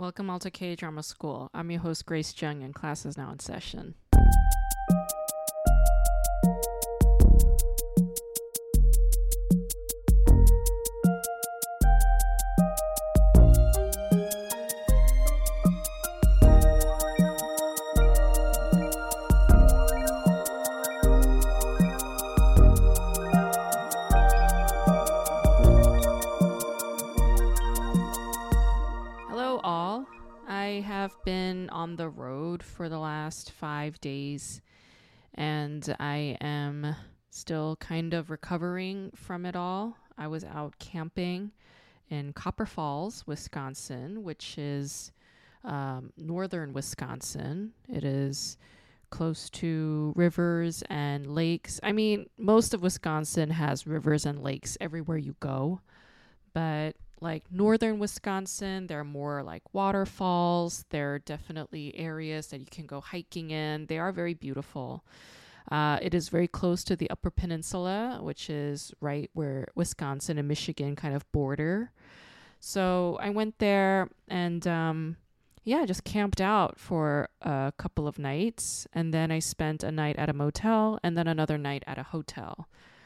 Welcome all to K-Drama School. I'm your host, Grace Jung, and class is now in session. Hello all. I have been on the road for the last 5 days and I am still kind of recovering from it all. I was out camping in Copper Falls, Wisconsin, which is northern Wisconsin. It is close to rivers and lakes. I mean, most of Wisconsin has rivers and lakes everywhere you go, but like northern Wisconsin, there are more like waterfalls. There are definitely areas that you can go hiking in. They are very beautiful. It is very close to the Upper Peninsula, which is right where Wisconsin and Michigan kind of border. So I went there and just camped out for a couple of nights. And then I spent a night at a motel and then another night at a hotel.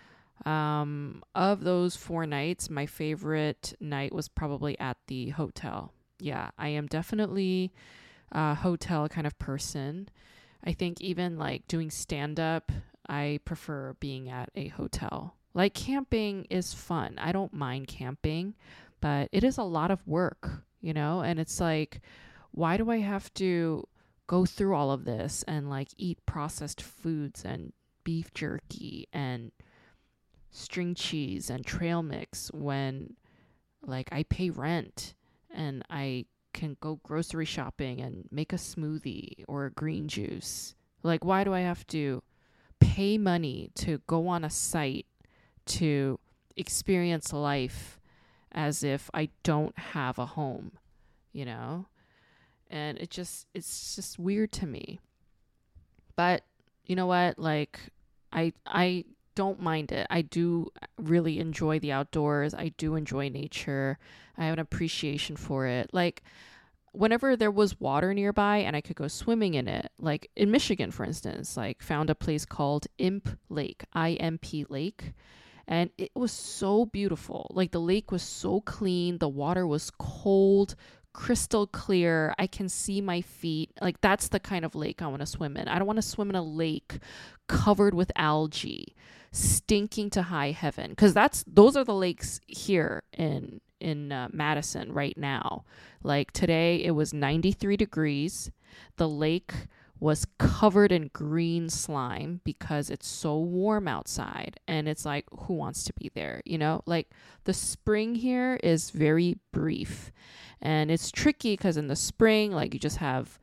Of those 4 nights, my favorite night was probably at the hotel. Yeah, I am definitely a hotel kind of person. I think even like doing stand-up, I prefer being at a hotel. Like camping is fun. I don't mind camping, but it is a lot of work, you know? And it's like, why do I have to go through all of this and like eat processed foods and beef jerky and string cheese and trail mix when like I pay rent and I can go grocery shopping and make a smoothie or a green juice? Like, why do I have to pay money to go on a site to experience life as if I don't have a home, you know? And it's just weird to me. But you know what? Like I don't mind it. I do really enjoy the outdoors. I do enjoy nature. I have an appreciation for it. Like whenever there was water nearby and I could go swimming in it, like in Michigan, for instance, like found a place called Imp Lake, IMP Lake. And it was so beautiful. Like the lake was so clean. The water was cold, crystal clear. I can see my feet. Like that's the kind of lake I want to swim in. I don't want to swim in a lake covered with algae, stinking to high heaven, because those are the lakes here in Madison right now. Like today it was 93 degrees. The lake was covered in green slime because it's so warm outside, and it's like, who wants to be there, you know? Like the spring here is very brief, and it's tricky because in the spring, like you just have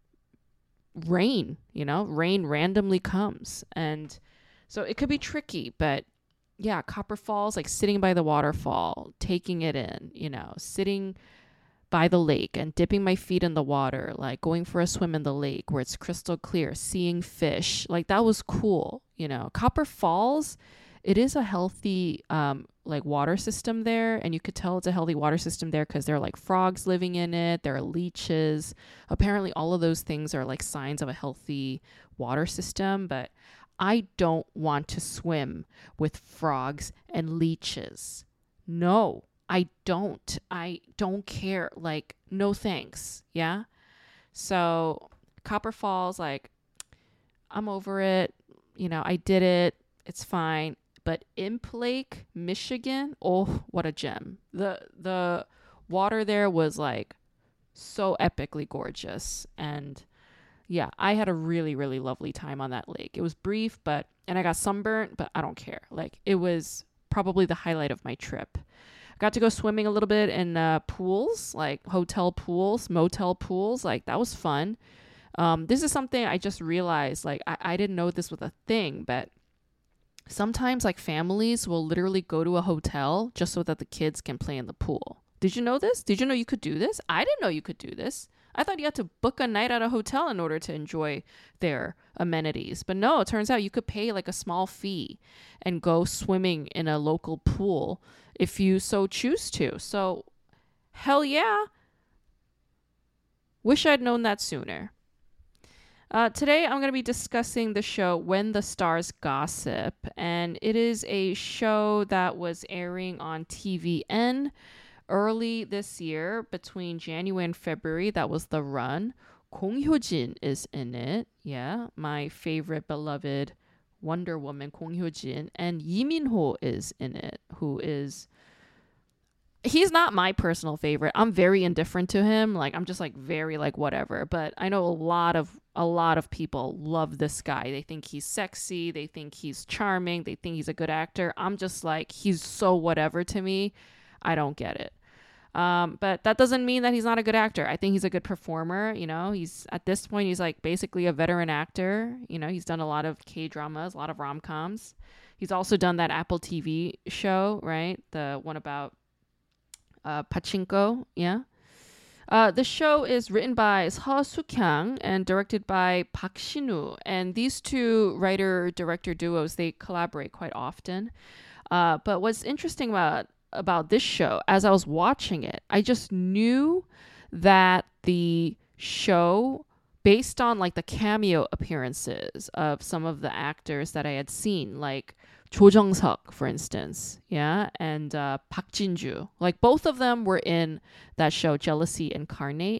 rain, you know, rain randomly comes, and so it could be tricky. But yeah, Copper Falls, like sitting by the waterfall, taking it in, you know, sitting by the lake and dipping my feet in the water, like going for a swim in the lake where it's crystal clear, seeing fish, like that was cool, you know. Copper Falls, it is a healthy like water system there, and you could tell it's a healthy water system there because there are like frogs living in it, there are leeches. Apparently all of those things are like signs of a healthy water system, but I don't want to swim with frogs and leeches. No, I don't care. Like, no thanks. Yeah. So Copper Falls, like, I'm over it. You know, I did it. It's fine. But Imp Lake, Michigan, oh, what a gem. The water there was like so epically gorgeous. And yeah, I had a really, really lovely time on that lake. It was brief, and I got sunburnt, but I don't care. Like, it was probably the highlight of my trip. I got to go swimming a little bit in pools, like hotel pools, motel pools. Like, that was fun. This is something I just realized, like, I didn't know this was a thing, but sometimes, like, families will literally go to a hotel just so that the kids can play in the pool. Did you know this? Did you know you could do this? I didn't know you could do this. I thought you had to book a night at a hotel in order to enjoy their amenities. But no, it turns out you could pay like a small fee and go swimming in a local pool if you so choose to. So, hell yeah. Wish I'd known that sooner. Today, I'm going to be discussing the show When the Stars Gossip, and it is a show that was airing on TVN early this year between January and February. That was the run. Kong Hyo-jin is in it. Yeah, my favorite beloved Wonder Woman, Kong Hyo-jin, and Lee Min-ho is in it, who is... He's not my personal favorite. I'm very indifferent to him. Like, I'm just like very like whatever. But I know a lot of people love this guy. They think he's sexy. They think he's charming. They think he's a good actor. I'm just like, he's so whatever to me. I don't get it. But that doesn't mean that he's not a good actor. I think he's a good performer. You know, he's at this point, he's like basically a veteran actor. You know, he's done a lot of K-dramas, a lot of rom-coms. He's also done that Apple TV show, right? The one about Pachinko, yeah. The show is written by Seo Suk-hyang and directed by Park Shin-woo. And these two writer-director duos, they collaborate quite often. But what's interesting about this show, as I was watching it, I just knew that the show, based on like the cameo appearances of some of the actors that I had seen, like Cho Jung-seok, for instance, yeah, and Park Jin-ju, like both of them were in that show Jealousy Incarnate,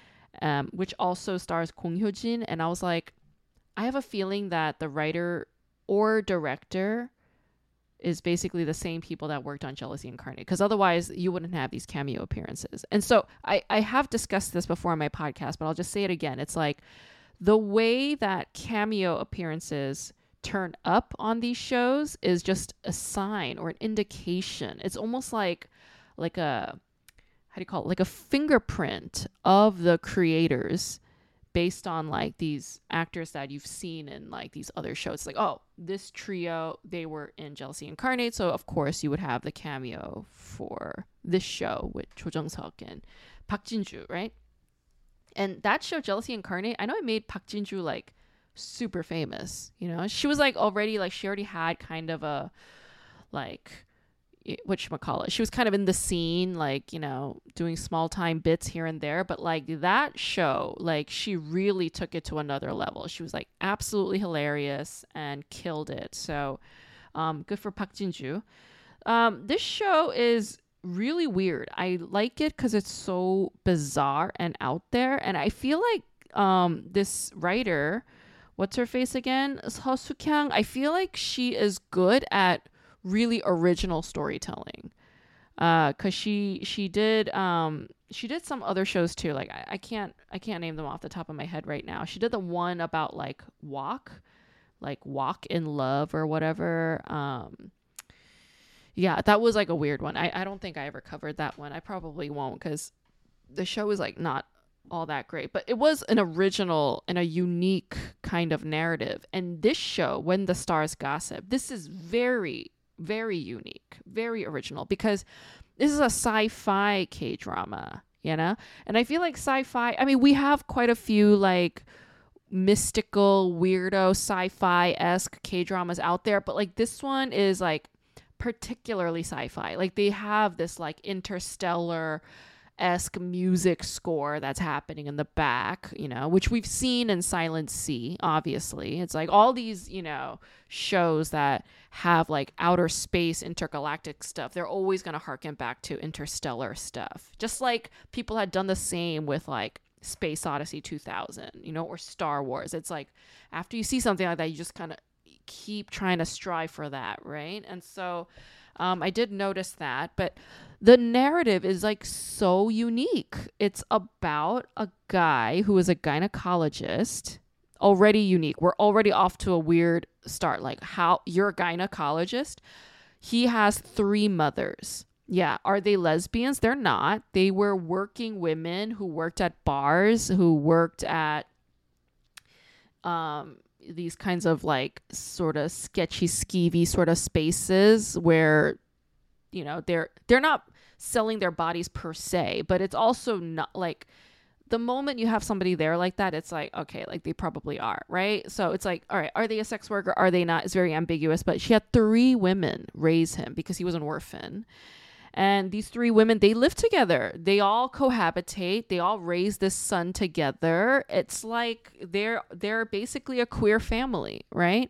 which also stars Kong Hyo-jin, and I was like, I have a feeling that the writer or director is basically the same people that worked on Jealousy Incarnate, because otherwise you wouldn't have these cameo appearances. And so I have discussed this before on my podcast, but I'll just say it again. It's like the way that cameo appearances turn up on these shows is just a sign or an indication. It's almost like a, how do you call it? Like a fingerprint of the creators based on like these actors that you've seen in like these other shows. Like, oh, this trio, they were in Jealousy Incarnate, so of course you would have the cameo for this show with Cho Jung-seok and Park Jin-ju, right? And that show, Jealousy Incarnate, I know it made Park Jin-ju like super famous. You know, she was like already like, she already had kind of a like, whatchamacallit, she was kind of in the scene, like, you know, doing small time bits here and there, but like that show, like she really took it to another level. She was like absolutely hilarious and killed it. So good for Park Jin-ju. This show is really weird. I like it because it's so bizarre and out there, and I feel like this writer, what's her face again, Seo Suk-hyang, I feel like she is good at really original storytelling, because she did some other shows too. Like I can't name them off the top of my head right now. She did the one about like walk in love or whatever. Yeah, that was like a weird one. I don't think I ever covered that one. I probably won't, because the show is like not all that great, but it was an original and a unique kind of narrative. And this show, When the Stars Gossip, this is very, very unique, very original, because this is a sci-fi K-drama, you know? And I feel like sci-fi, I mean, we have quite a few like mystical, weirdo, sci-fi-esque K-dramas out there, but like this one is like particularly sci-fi. Like they have this like interstellar-esque music score that's happening in the back, you know, which we've seen in Silent Sea, obviously. It's like all these, you know, shows that have like outer space intergalactic stuff, they're always going to harken back to interstellar stuff. Just like people had done the same with like Space Odyssey 2000, you know, or Star Wars. It's like after you see something like that, you just kind of keep trying to strive for that, right? And so I did notice that, but the narrative is like so unique. It's about a guy who is a gynecologist. Already unique. We're already off to a weird start. Like, how you're a gynecologist. He has 3 mothers. Yeah. Are they lesbians? They're not. They were working women who worked at bars, who worked at these kinds of like sort of sketchy, skeevy sort of spaces where, you know, they're not selling their bodies per se, but it's also not like the moment you have somebody there like that, it's like, okay, like they probably are, right? So it's like, all right, are they a sex worker? Are they not? It's very ambiguous, but she had 3 women raise him because he was an orphan. And these three women, they live together. They all cohabitate. They all raise this son together. It's like they're basically a queer family, right?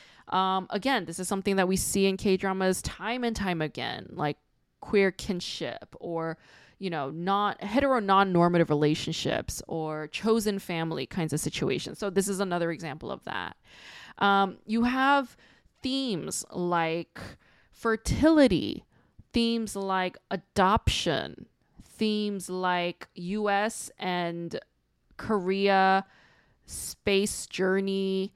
Again, this is something that we see in K-dramas time and time again, like queer kinship or, not non-normative relationships or chosen family kinds of situations. So this is another example of that. You have themes like fertility, themes like adoption, themes like US and Korea space journey,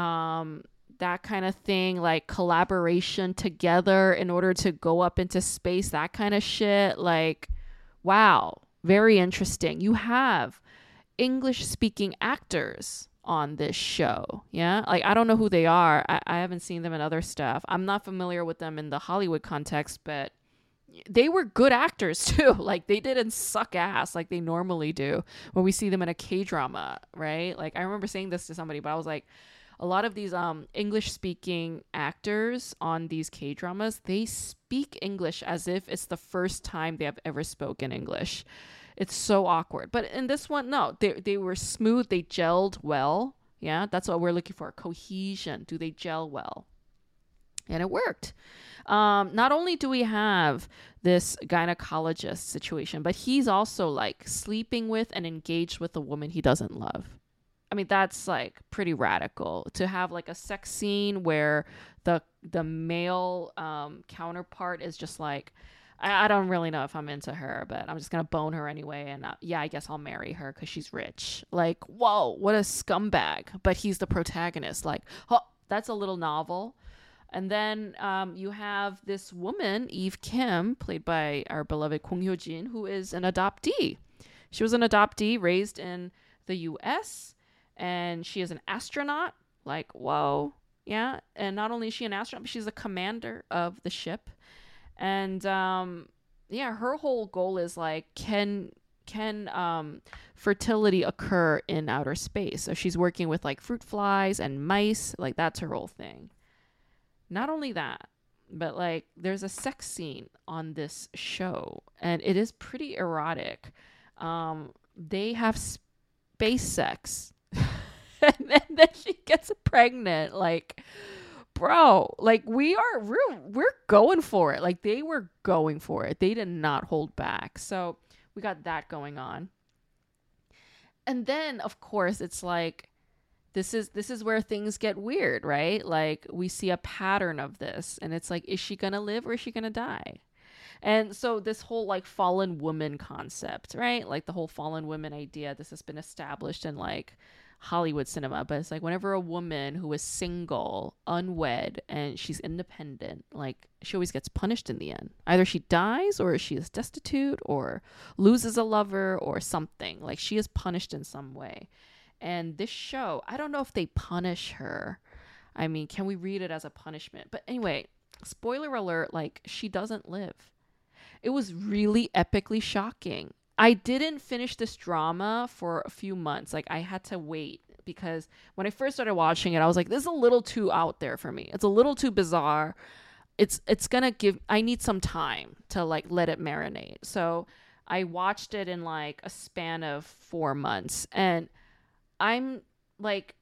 that kind of thing, like collaboration together in order to go up into space, that kind of shit. Like, wow, very interesting. You have English speaking actors on this show. Yeah. Like, I don't know who they are. I haven't seen them in other stuff. I'm not familiar with them in the Hollywood context, but they were good actors too. Like, they didn't suck ass like they normally do when we see them in a K-drama, right? Like, I remember saying this to somebody, but I was like, a lot of these English speaking actors on these K-dramas, they speak English as if it's the first time they have ever spoken English. It's so awkward. But in this one, no, they were smooth. They gelled well. Yeah, that's what we're looking for. Cohesion. Do they gel well? And it worked. Not only do we have this gynecologist situation, but he's also like sleeping with and engaged with a woman he doesn't love. I mean, that's like pretty radical to have like a sex scene where the male counterpart is just like, I don't really know if I'm into her, but I'm just going to bone her anyway. And yeah, I guess I'll marry her because she's rich. Like, whoa, what a scumbag. But he's the protagonist. Like, oh, that's a little novel. And then you have this woman, Eve Kim, played by our beloved Kong Hyo-jin, who is an adoptee. She was an adoptee raised in the U.S., and she is an astronaut. Like, whoa. Yeah. And not only is she an astronaut, but she's a commander of the ship. And yeah, her whole goal is like, can fertility occur in outer space? So she's working with like fruit flies and mice. Like, that's her whole thing. Not only that, but like there's a sex scene on this show, and it is pretty erotic. They have space sex. And then she gets pregnant. Like, bro, like we're going for it. Like, they were going for it. They did not hold back. So we got that going on. And then of course it's like this is where things get weird, right? Like, we see a pattern of this, and it's like, is she gonna live or is she gonna die? And so this whole like fallen woman concept, right? Like the whole fallen woman idea, this has been established in like Hollywood cinema, but it's like whenever a woman who is single, unwed, and she's independent, like, she always gets punished in the end. Either she dies, or she is destitute, or loses a lover, or something. Like, she is punished in some way. And this show, I don't know if they punish her. I mean, can we read it as a punishment? But anyway, spoiler alert, like, she doesn't live. It was really epically shocking. I didn't finish this drama for a few months. Like, I had to wait because when I first started watching it, I was like, this is a little too out there for me. It's a little too bizarre. It's gonna I need some time to like let it marinate. So I watched it in like a span of 4 months, and I'm like,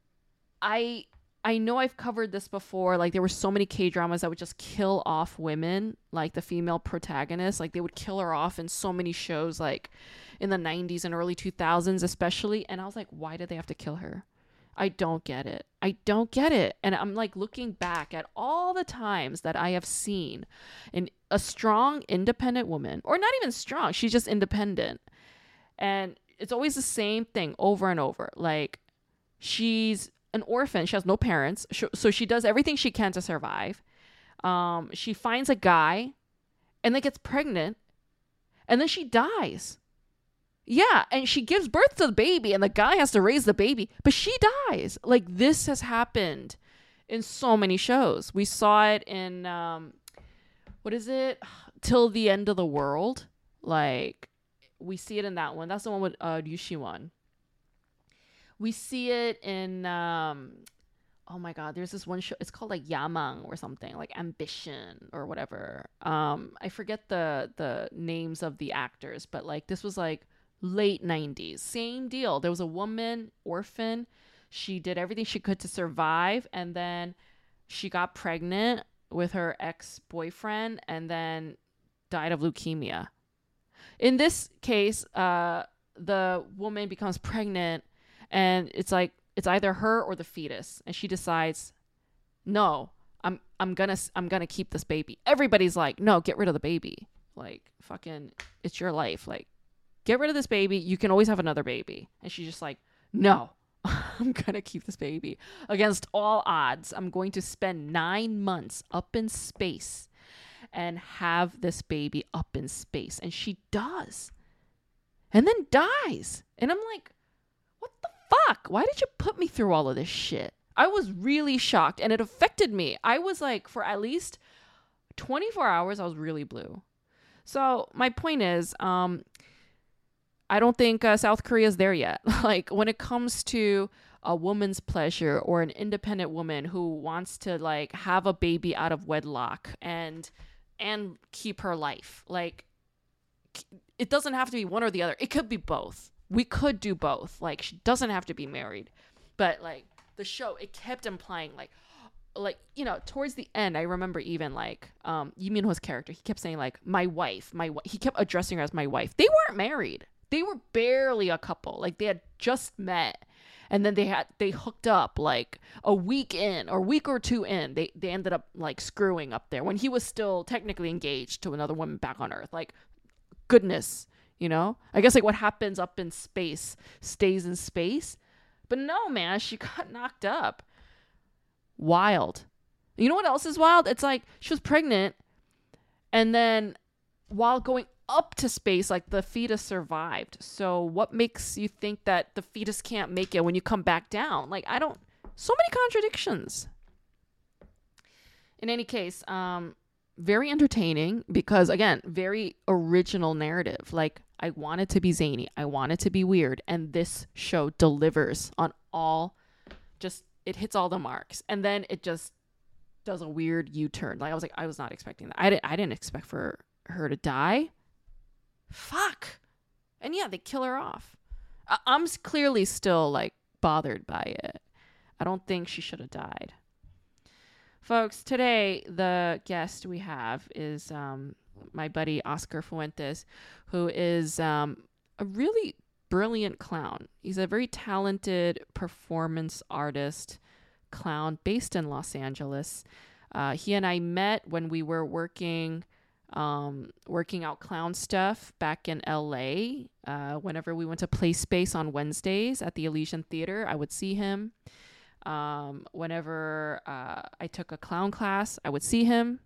I know I've covered this before. Like, there were so many K-dramas that would just kill off women, like the female protagonist. Like, they would kill her off in so many shows, like in the 90s and early 2000s especially. And I was like, why did they have to kill her? I don't get it. I don't get it. And I'm like looking back at all the times that I have seen a strong, independent woman, or not even strong, she's just independent. And it's always the same thing over and over. Like, she's an orphan. She has no parents. So she does everything she can to survive. She finds a guy and then gets pregnant, and then she dies. Yeah. And she gives birth to the baby, and the guy has to raise the baby, but she dies. Like, this has happened in so many shows. We saw it in, what is it? Till the End of the World. Like, we see it in that one. That's the one with Ryu Siwon. We see it in oh my God, there's this one show. It's called like Yamang or something, like Ambition or whatever. I forget the names of the actors, but like this was like late 90s. Same deal. There was a woman, orphan. She did everything she could to survive, and then she got pregnant with her ex-boyfriend and then died of leukemia. In this case, the woman becomes pregnant, and it's like it's either her or the fetus, and she decides, no, I'm gonna keep this baby. Everybody's like, no, get rid of the baby. Like, fucking, it's your life. Like, get rid of this baby. You can always have another baby. And she's just like, no, I'm gonna keep this baby against all odds. I'm going to spend 9 months up in space and have this baby up in space. And she does. And then dies. And I'm like, what the fuck? Why did you put me through all of this shit? I was really shocked, and it affected me. I was like, for at least 24 hours, I was really blue. So my point is, I don't think South Korea is there yet. Like, when it comes to a woman's pleasure or an independent woman who wants to like have a baby out of wedlock and keep her life, like, it doesn't have to be one or the other. It could be both. We could do both. Like, she doesn't have to be married. But like the show, it kept implying like, you know, towards the end, I remember even like Lee Min-ho's character, he kept saying like, my wife. He kept addressing her as my wife. They weren't married. They were barely a couple. Like, they had just met, and then they hooked up like a week or two in. They ended up like screwing up there when he was still technically engaged to another woman back on Earth. Like, goodness, you know? I guess like what happens up in space stays in space. But no, man, she got knocked up. Wild. You know what else is wild? It's like she was pregnant, and then while going up to space, like, the fetus survived. So what makes you think that the fetus can't make it when you come back down? Like, so many contradictions. In any case, very entertaining because, again, very original narrative. Like, I want it to be zany. I want it to be weird. And this show delivers on all, just, it hits all the marks. And then it just does a weird U-turn. Like, I was not expecting that. I didn't expect for her to die. Fuck. And yeah, they kill her off. I'm clearly still like bothered by it. I don't think she should have died. Folks, today the guest we have is my buddy Oscar Fuentes, who is a really brilliant clown. He's a very talented performance artist clown based in Los Angeles. He and I met when we were working out clown stuff back in LA. Whenever we went to Play Space on Wednesdays at the Elysian Theater, I would see him. Whenever I took a clown class, I would see him.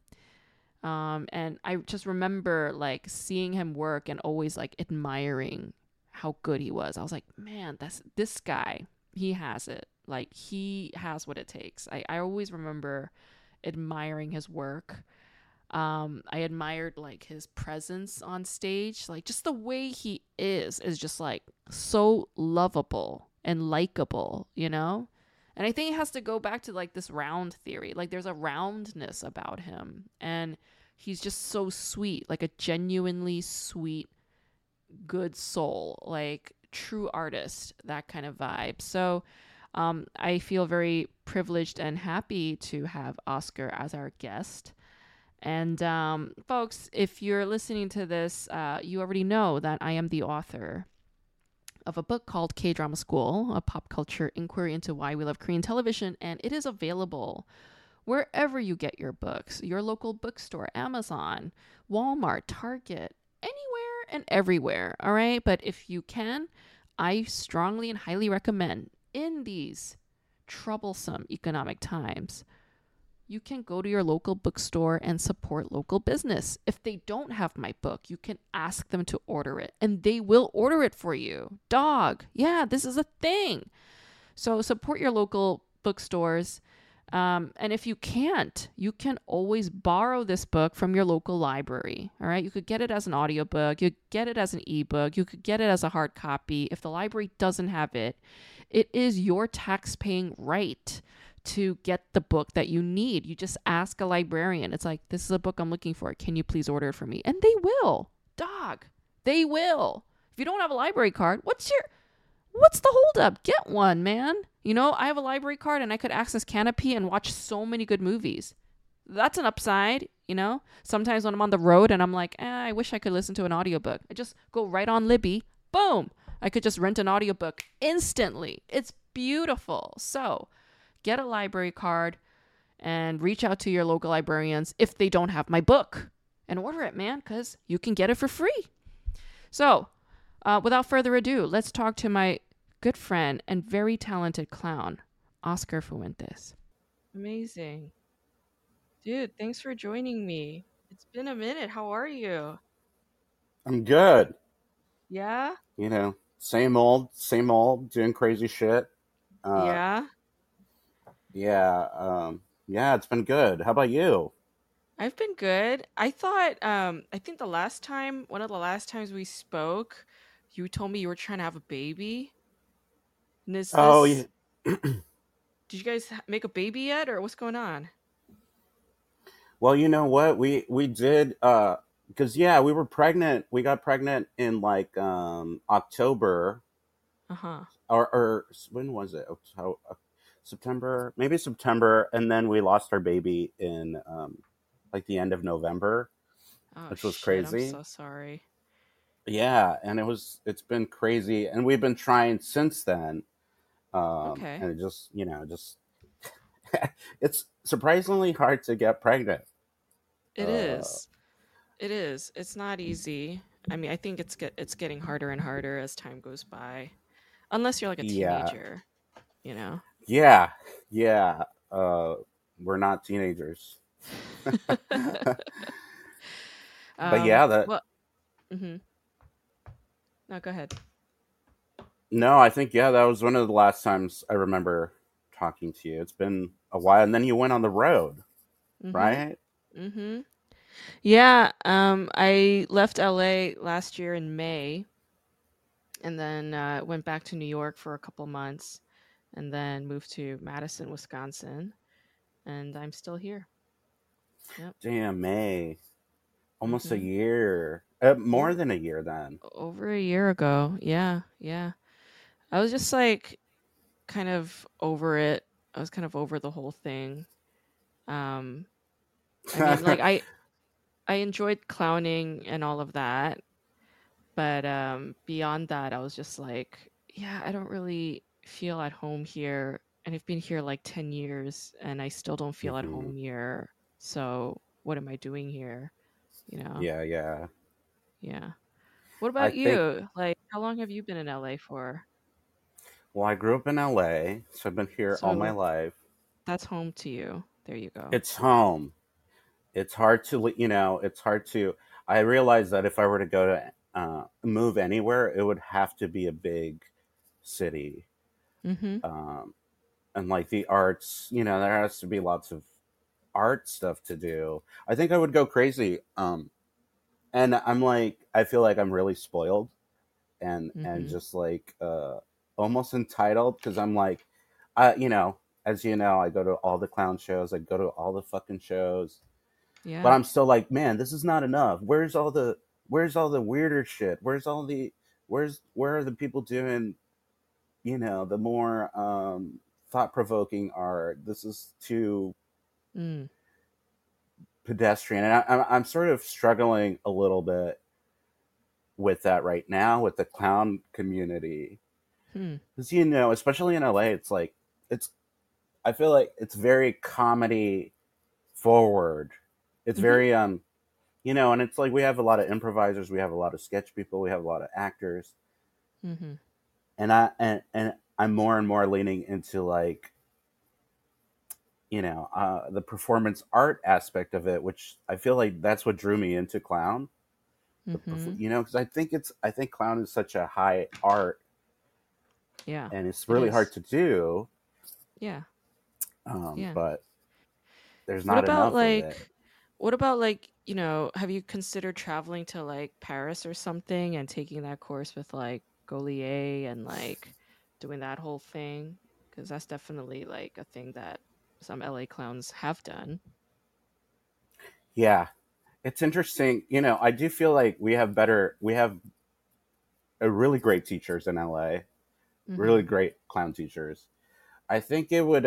And I just remember like seeing him work and always like admiring how good he was. I was like, man, this guy, he has it. Like, he has what it takes. I always remember admiring his work. I admired like his presence on stage, like just the way he is just like so lovable and likable, you know? And I think it has to go back to like this round theory. Like, there's a roundness about him, and he's just so sweet, like a genuinely sweet, good soul, like true artist, that kind of vibe. So I feel very privileged and happy to have Oscar as our guest. And folks, if you're listening to this, you already know that I am the author of a book called K-Drama School, a pop culture inquiry into why we love Korean television, and it is available wherever you get your books, your local bookstore, Amazon, Walmart, Target, anywhere and everywhere, all right? But if you can, I strongly and highly recommend, in these troublesome economic times, you can go to your local bookstore and support local business. If they don't have my book, you can ask them to order it, and they will order it for you. Dog. Yeah, this is a thing. So support your local bookstores. And if you can't, you can always borrow this book from your local library. All right. You could get it as an audiobook. You could get it as an ebook. You could get it as a hard copy. If the library doesn't have it, it is your tax-paying right to get the book that you need. You just ask a librarian. It's like, this is a book I'm looking for. Can you please order it for me? And they will. Dog. They will. If you don't have a library card, what's the holdup? Get one, man. I have a library card and I could access Canopy and watch so many good movies. That's an upside. Sometimes when I'm on the road and I'm like, I wish I could listen to an audiobook. I just go right on Libby. Boom. I could just rent an audiobook instantly. It's beautiful. So get a library card and reach out to your local librarians if they don't have my book and order it, man, because you can get it for free. So without further ado, let's talk to my good friend and very talented clown, Oscar Fuentes. Amazing. Dude, thanks for joining me. It's been a minute. How are you? I'm good. Yeah? Same old, doing crazy shit. Uh, Yeah? yeah, yeah, it's been good. How about you? I've been good. I think one of the last times we spoke, you told me you were trying to have a baby. And Oh, yeah. did you guys make a baby yet or what's going on? Well, you know what? We did because yeah, we were pregnant. We got pregnant in like October Uh-huh. or when was it? September, maybe September, and then we lost our baby in like the end of November, Oh which was shit, I'm crazy. so sorry. Yeah, and it's been crazy, and we've been trying since then. Okay. And it just it's surprisingly hard to get pregnant. It Uh, is. It is. It's not easy. I mean, I think it's getting harder and harder as time goes by. Unless you're like a yeah, teenager, you know. yeah, yeah. Uh, we're not teenagers, but yeah, that Well, mhm. No, go ahead. no, I think yeah, that was one of the last times I remember talking to you. It's been a while, and then you went on the road, Mhm. right? Mhm. Yeah, I left LA last year in May and then went back to New York for a couple months and then moved to Madison, Wisconsin, and I'm still here. Yep. Damn, May, almost a Mhm. year, Yeah. more than a year then. Over a year ago. Yeah, yeah. I was just like kind of over it. I was kind of over the whole thing. Um I mean, like I enjoyed clowning and all of that, but beyond that, I was just like, yeah, I don't really feel at home here, and I've been here like 10 years and I still don't feel at hmm home here. So, what am I doing here, you know? Yeah, yeah. Yeah. What I about think. you? Like, how long have you been in LA for? Well, I grew up in LA, so I've been here all my So, life. that's home to you. There you go. It's home. It's hard to, it's hard to. I realized that if I were to go to move anywhere, it would have to be a big city, Mhm. um, and like the arts. There has to be lots of art stuff to do. I think I would go crazy. And I'm like, I feel like I'm really spoiled and Mhm. just like almost entitled because I'm like, as you know, I go to all the clown shows. I go to all the fucking shows. But Yeah. I'm still like, man, this is not enough. Where's all the weirder shit? Where are the people doing, the more thought provoking art? This is too Mm. pedestrian, and I'm sort of struggling a little bit with that right now with the clown community Hmm. because especially in LA, it's like it's. I feel like it's very comedy forward. It's Mhm. very and it's like we have a lot of improvisers, we have a lot of sketch people, we have a lot of actors, Mhm. and I'm more and more leaning into like the performance art aspect of it, which I feel like that's what drew me into clown. Mhm. Because I think clown is such a high art, Yeah. and it's It really hard is. to do. Yeah. Yeah. But there's What not about enough of it. like have you considered traveling to like Paris or something and taking that course with like Golier and like doing that whole thing? Because that's definitely like a thing that some LA clowns have done. Yeah, it's interesting. I do feel like we have a really great teachers in LA, really Mhm. great clown teachers. I think it would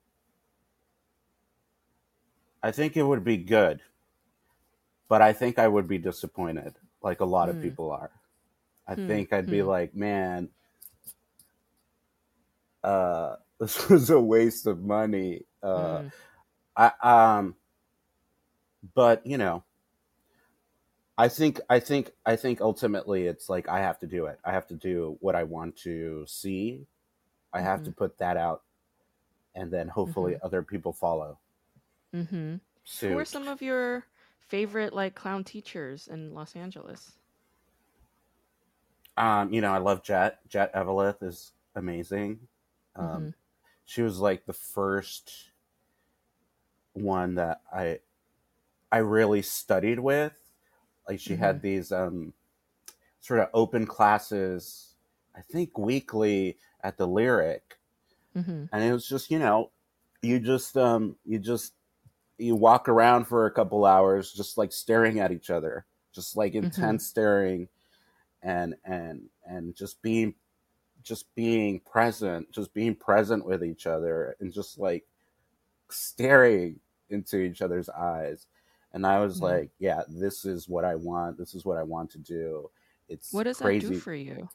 I think it would be good, but I think I would be disappointed, like a lot of Mm. people are. I Hmm. think I'd be Hmm. like, man, this was a waste of money. Mm. I But I think ultimately it's like I have to do it. I have to do what I want to see. I have to Mhm. put that out, and then hopefully Mhm. other people follow Mhm. Who are suit. some of your favorite like clown teachers in Los Angeles? I love Jet. Jet Eveleth is amazing. Um, Mhm. she was like the first one that I really studied with. Like she had Mhm. these sort of open classes, I think weekly at the Lyric, Mhm. and it was just you just you walk around for a couple hours just like staring at each other, just like Mhm. intense staring, and just being present with each other, and just like staring into each other's eyes. And I was Yeah. like, yeah, this is what I want. This is what I want to do. It's What does that do crazy. for you?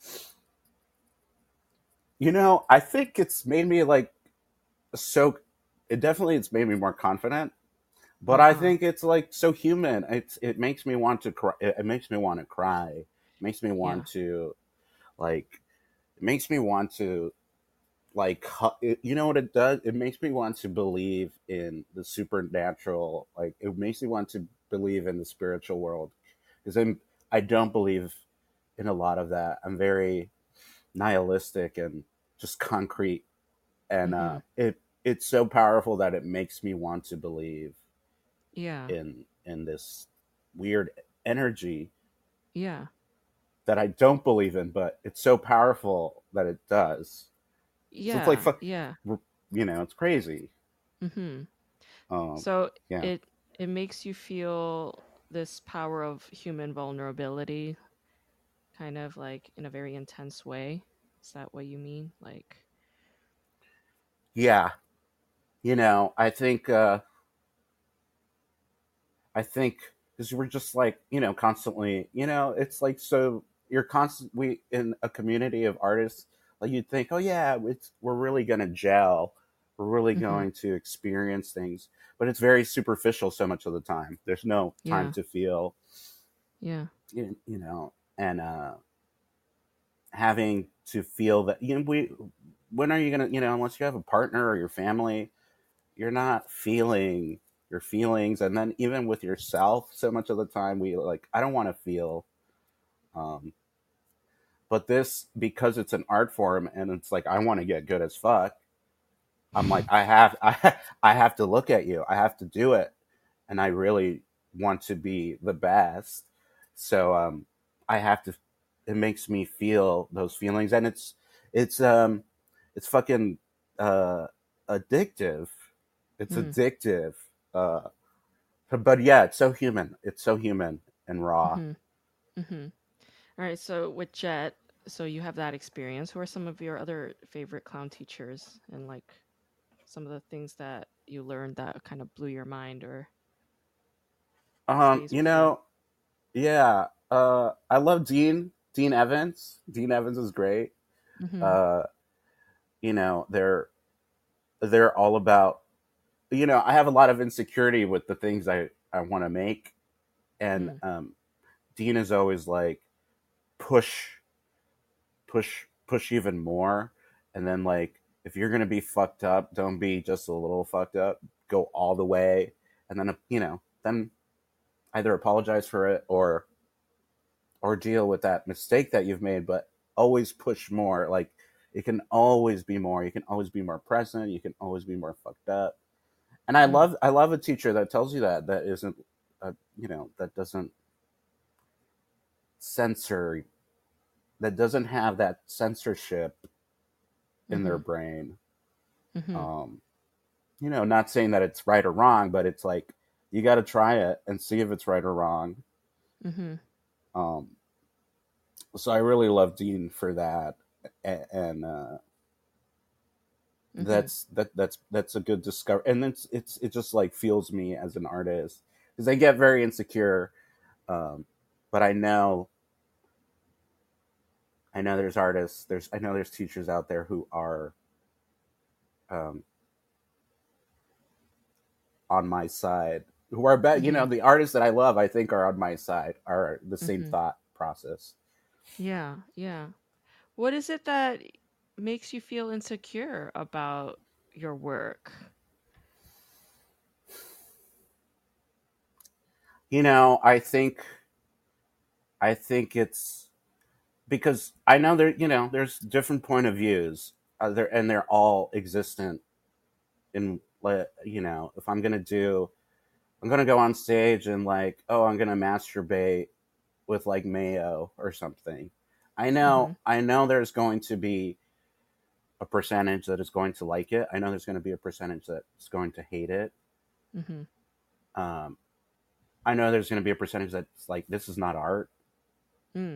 I think it's made me like so it's made me more confident, but I Uh-huh. think it's like so human. It makes me want to cry. It makes me want to cry. It makes me Yeah. want to like it makes me want to like you know what it does, it makes me want to believe in the supernatural, like it makes me want to believe in the spiritual world, because I don't believe in a lot of that. I'm very nihilistic and just concrete, and Mhm. it's so powerful that it makes me want to believe Yeah. in this weird energy Yeah. that I don't believe in, but it's so powerful that it does. So it's like Yeah. Yeah. it's crazy. Mhm. um So yeah. it it makes you feel this power of human vulnerability kind of like in a very intense way. Is that what you mean? Like Yeah, I think because we're just like constantly, it's like, so you're constantly in a community of artists. Like you'd think, oh yeah, we're really gonna gel, we're really mhm. going to experience things, but it's very superficial so much of the time. There's no time Yeah. to feel, Yeah. and having to feel that we when are you gonna, unless you have a partner or your family, you're not feeling your feelings. And then even with yourself, so much of the time we like, I don't want to feel. um but this, because it's an art form and it's like I want to get good as fuck, I'm like, I have to look at you, I have to do it, and I really want to be the best. So I have to, it makes me feel those feelings, and it's fucking uh addictive. It's Hmm. addictive. uh but yeah, it's so human. It's so human and raw. Mhm. Mhm. All right, so with Jet, so you have that experience. Who are some of your other favorite clown teachers and like some of the things that you learned that kind of blew your mind or Um, stays you with you? know, yeah. I love Dean Evans. Dean Evans is great. Mhm. Uh, they're all about, I have a lot of insecurity with the things I want to make, and Mm. Dean is always like, push push even more, and then like, if you're gonna be fucked up, don't be just a little fucked up, go all the way. And then then either apologize for it, or deal with that mistake that you've made, but always push more. Like, it can always be more. You can always be more present. You can always be more fucked up. And Mm. I love a teacher that tells you that isn't, that doesn't censor, that doesn't have that censorship in their Mhm. brain. Mhm. Um, not saying that it's right or wrong, but it's like you got to try it and see if it's right or wrong. Mhm. Um, so I really love Dean for that, and Mhm. that's a good discovery, and it just like fuels me as an artist because I get very insecure, but I know there's artists, there's teachers out there who are um, on my side, who are Mhm. the artists that I love, I think are on my side, are the same Mhm. thought process. Yeah, yeah. What is it that makes you feel insecure about your work? I think it's because I know there's different point of views, there and they're all existent in, if I'm gonna go on stage and like, oh, I'm gonna masturbate with like mayo or something. Mhm. I know there's going to be a percentage that is going to like it. I know there's going to be a percentage that's going to hate it. Mhm. Um, I know there's going to be a percentage that's like, this is not art. Mm.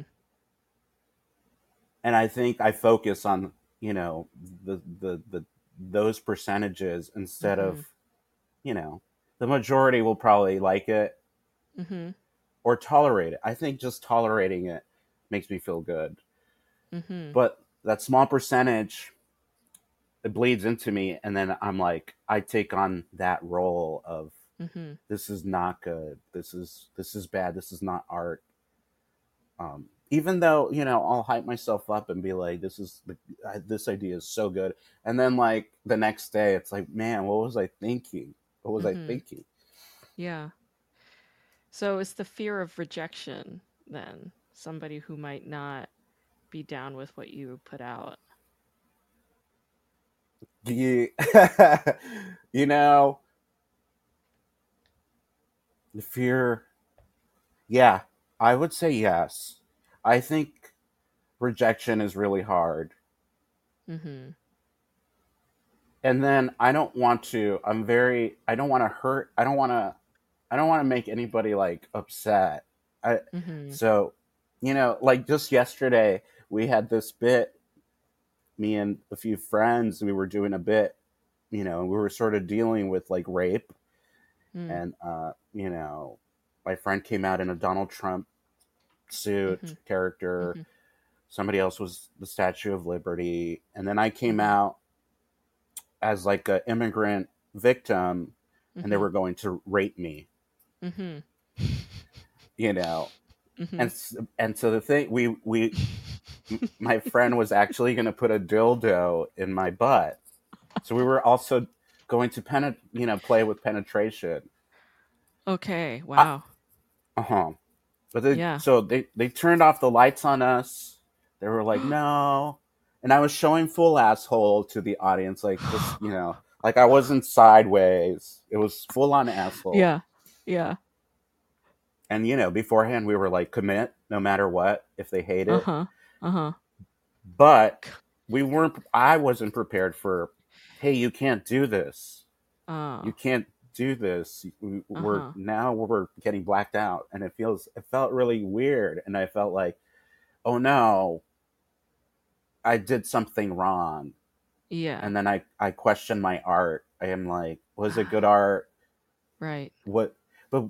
And I think I focus on, you know, the those percentages instead of, Mhm. you know, the majority will probably like it Mhm. or tolerate it. I think just tolerating it makes me feel good. Mhm. But that small percentage, it bleeds into me, and then I'm like, I take on that role of, Mhm. this is not good, this is bad, this is not art. Even though I'll hype myself up and be like, this idea is so good, and then like the next day it's like, man, what was I thinking? What was I Mhm. thinking? Yeah. So it's the fear of rejection then. Somebody who might not be down with what you put out. Do you you know the fear? Yeah, I would say yes. I think rejection is really hard. Mhm. And then I don't want to hurt, I don't want to make anybody like upset. I Mhm. So, like just yesterday we had this bit, me and a few friends, we were doing a bit, and we were sort of dealing with like rape, Mm. and my friend came out in a Donald Trump suit Mhm. character, Mhm. somebody else was the Statue of Liberty, and then I came Mhm. out as like an immigrant victim, and they Mhm. were going to rape me, Mhm. you know. Mhm. And so the thing, my friend was actually going to put a dildo in my butt, so we were also going to play with penetration. Okay. I, Wow. uh-huh. But Yeah. they turned off the lights on us. They were like, no. And I was showing full asshole to the audience, like just, like I wasn't sideways. It was full on asshole. Yeah. Yeah. And beforehand we were like, commit no matter what if they hate it. Uh-huh. Uh-huh. But I wasn't prepared for, hey, you can't do this. You Oh. can't do this. Uh-huh. We're getting blacked out, and it felt really weird, and I felt like, oh no, I did something wrong. Yeah. And then I questioned my art. I am like, was it good art? Right. What? But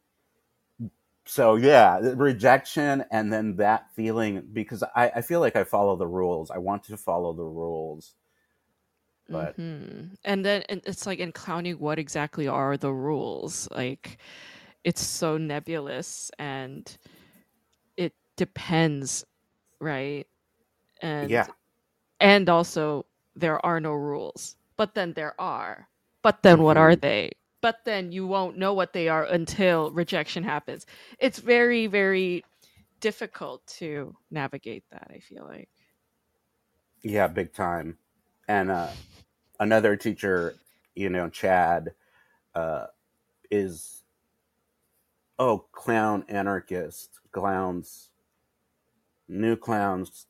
so yeah, the rejection, and then that feeling, because I feel like I follow the rules. I want to follow the rules, but And it's like in clowning, what exactly are the rules? Like it's so nebulous and it depends, right? And yeah. and also there are no rules. But then there are. But then what are Hmm. they? But then you won't know what they are until rejection happens. It's very, very difficult to navigate that, I feel like. Yeah, big time. And another teacher, Chad, uh, is, oh, clown anarchist, clowns, new clowns,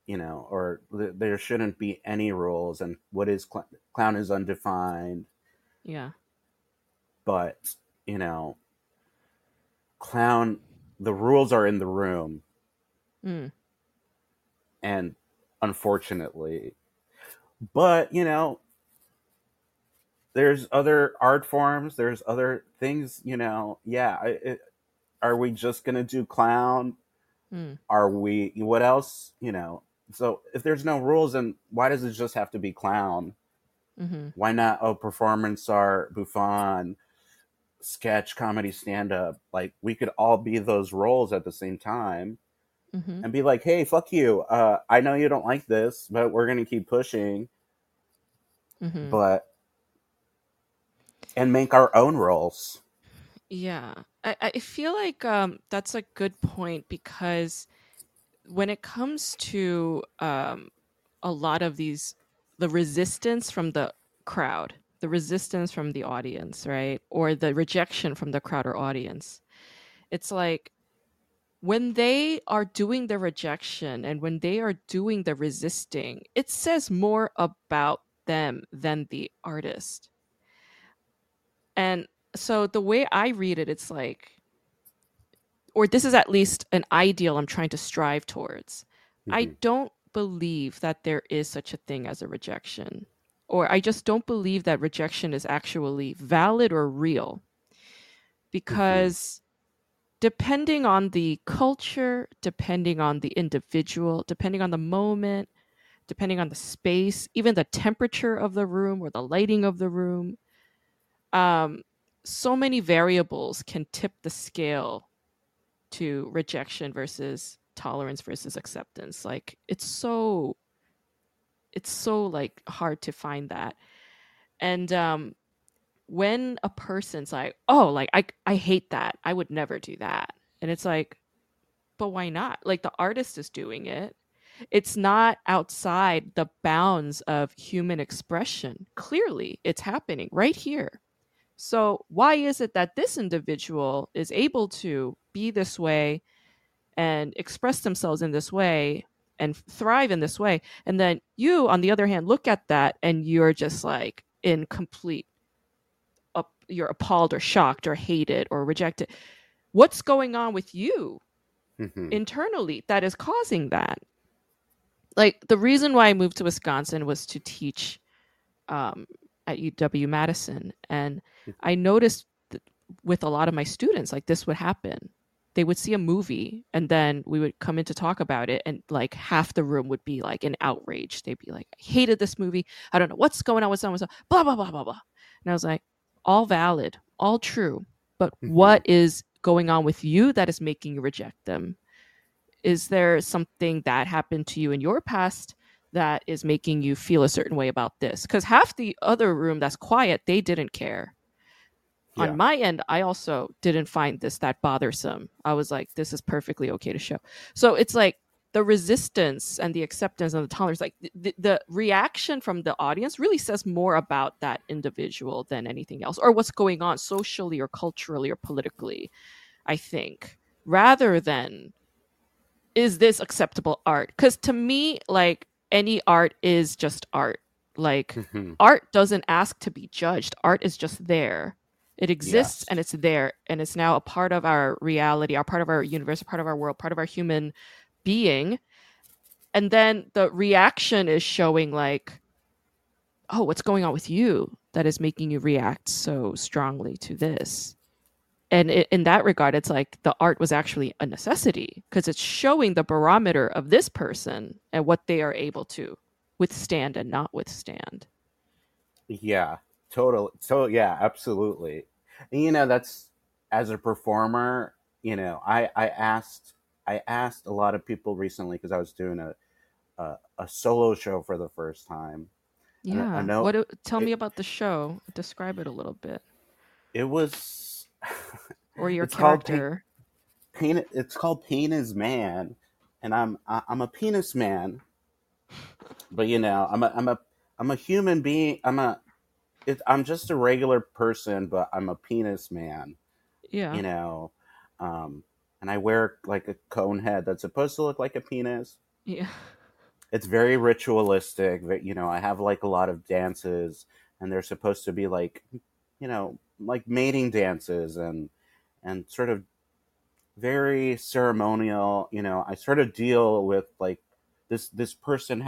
or there shouldn't be any rules, and what is clown is undefined. Yeah. But, you know, clown, the rules are in the room. Mm. And unfortunately, but, there's other art forms, there's other things, yeah. Are we just going to do clown? Mm. Are we, what else, So if there's no rules, then why does it just have to be clown? Mm-hmm. Why not performance art, Buffon, sketch, comedy, stand up? Like we could all be those roles at the same time Mm-hmm. and be like, hey, fuck you. I know you don't like this, but we're gonna keep pushing, Mm-hmm. but and make our own roles. Yeah. I feel like that's a good point because when it comes to a lot of these, the resistance from the crowd, the resistance from the audience, right? Or the rejection from the crowd or audience, it's like when they are doing the rejection and when they are doing the resisting, it says more about them than the artist. And so the way I read it, it's like, or this is at least an ideal I'm trying to strive towards. I Mm-hmm. don't believe that there is such a thing as a rejection, or I just don't believe that rejection is actually valid or real Mm-hmm. because depending on the culture, depending on the individual, depending on the moment, depending on the space, even the temperature of the room or the lighting of the room, um, so many variables can tip the scale to rejection versus tolerance versus acceptance. Like it's so like hard to find that. And when a person's like, oh, like I hate that, I would never do that, and it's like, but why not? Like the artist is doing it. It's not outside the bounds of human expression. Clearly it's happening right here. So why is it that this individual is able to be this way and express themselves in this way and thrive in this way, and then you on the other hand look at that and you're just like in complete you're appalled or shocked or hated or rejected? What's going on with you Mm-hmm. internally that is causing that? Like the reason why I moved to Wisconsin was to teach um, at UW-Madison, and I noticed that with a lot of my students, like this would happen. They would see a movie, and then we would come in to talk about it, and like half the room would be like in outrage. They'd be like, "I hated this movie. I don't know what's going on with someone." Blah blah blah blah blah. And I was like, "All valid, all true, but Mm-hmm. what is going on with you that is making you reject them? Is there something that happened to you in your past that is making you feel a certain way about this?" Because half the other room that's quiet, they didn't care. On Yeah. my end, I also didn't find this that bothersome. I was like, this is perfectly okay to show. So it's like the resistance and the acceptance and the tolerance, like the reaction from the audience really says more about that individual than anything else, or what's going on socially or culturally or politically, I think, rather than is this acceptable art? Because to me, like any art is just art. Like Mm-hmm. art doesn't ask to be judged, art is just there. It exists Yes. and it's there and it's now a part of our reality, a part of our universe, a part of our world, part of our human being. And then the reaction is showing like, oh, what's going on with you that is making you react so strongly to this? And in that regard, it's like the art was actually a necessity because it's showing the barometer of this person and what they are able to withstand and not withstand. Yeah. Total. So yeah, absolutely. And, that's as a performer. I asked a lot of people recently because I was doing a solo show for the first time, and I Yeah. know Tell me it about the show. Describe it a little bit. it was Or your it's called pain. character. It's called Pain is Man, and I'm a penis man, but I'm a human being. I'm just a regular person, but I'm a penis man. Yeah. You know, um, and I wear like a cone head that's supposed to look like a penis. Yeah. It's very ritualistic. I have like a lot of dances, and they're supposed to be like like mating dances and sort of very ceremonial. I sort of deal with like this person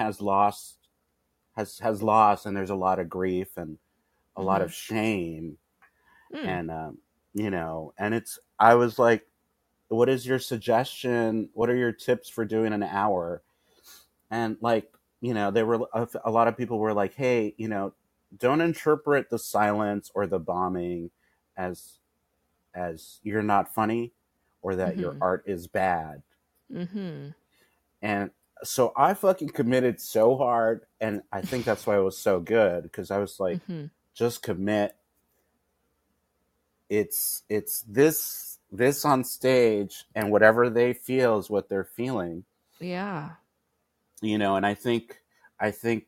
has lost, and there's a lot of grief and a lot Mm-hmm. of shame. Mm. And and it's I was like, what is your suggestion? What are your tips for doing an hour? And like, there were a lot of people were like, hey, don't interpret the silence or the bombing as you're not funny or that your Mm-hmm. art is bad. Mm-hmm. And so I fucking committed so hard, and I think that's why it was so good, because I was like, Mm-hmm. just commit. It's this on stage, and whatever they feel is what they're feeling. Yeah. And I think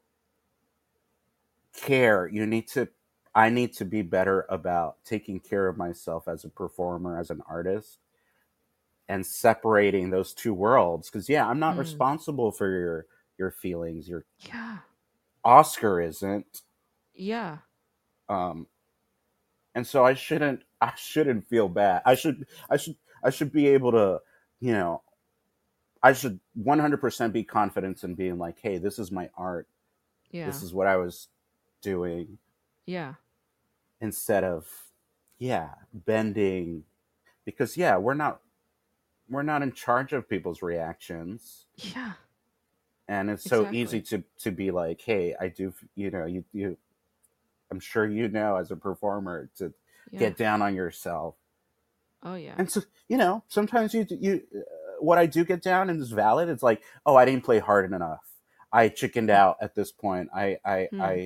care you need to I need to be better about taking care of myself as a performer, as an artist, and separating those two worlds, because yeah, I'm not Mm. responsible for your feelings. Your Yeah. Oscar isn't. Yeah. um and so I shouldn't feel bad. I should be able to, you know I should 100% be confident in being like, hey, this is my art, Yeah. this is what I was doing, Yeah. instead of, yeah, bending, because yeah, we're not in charge of people's reactions. Yeah. And it's so easy Exactly. to be like, hey, I do, you I'm sure, as a performer, to Yeah. get down on yourself. Oh yeah. And so, sometimes what I do get down, and is valid. It's like, oh, I didn't play hard enough. I chickened out at this point. Hmm.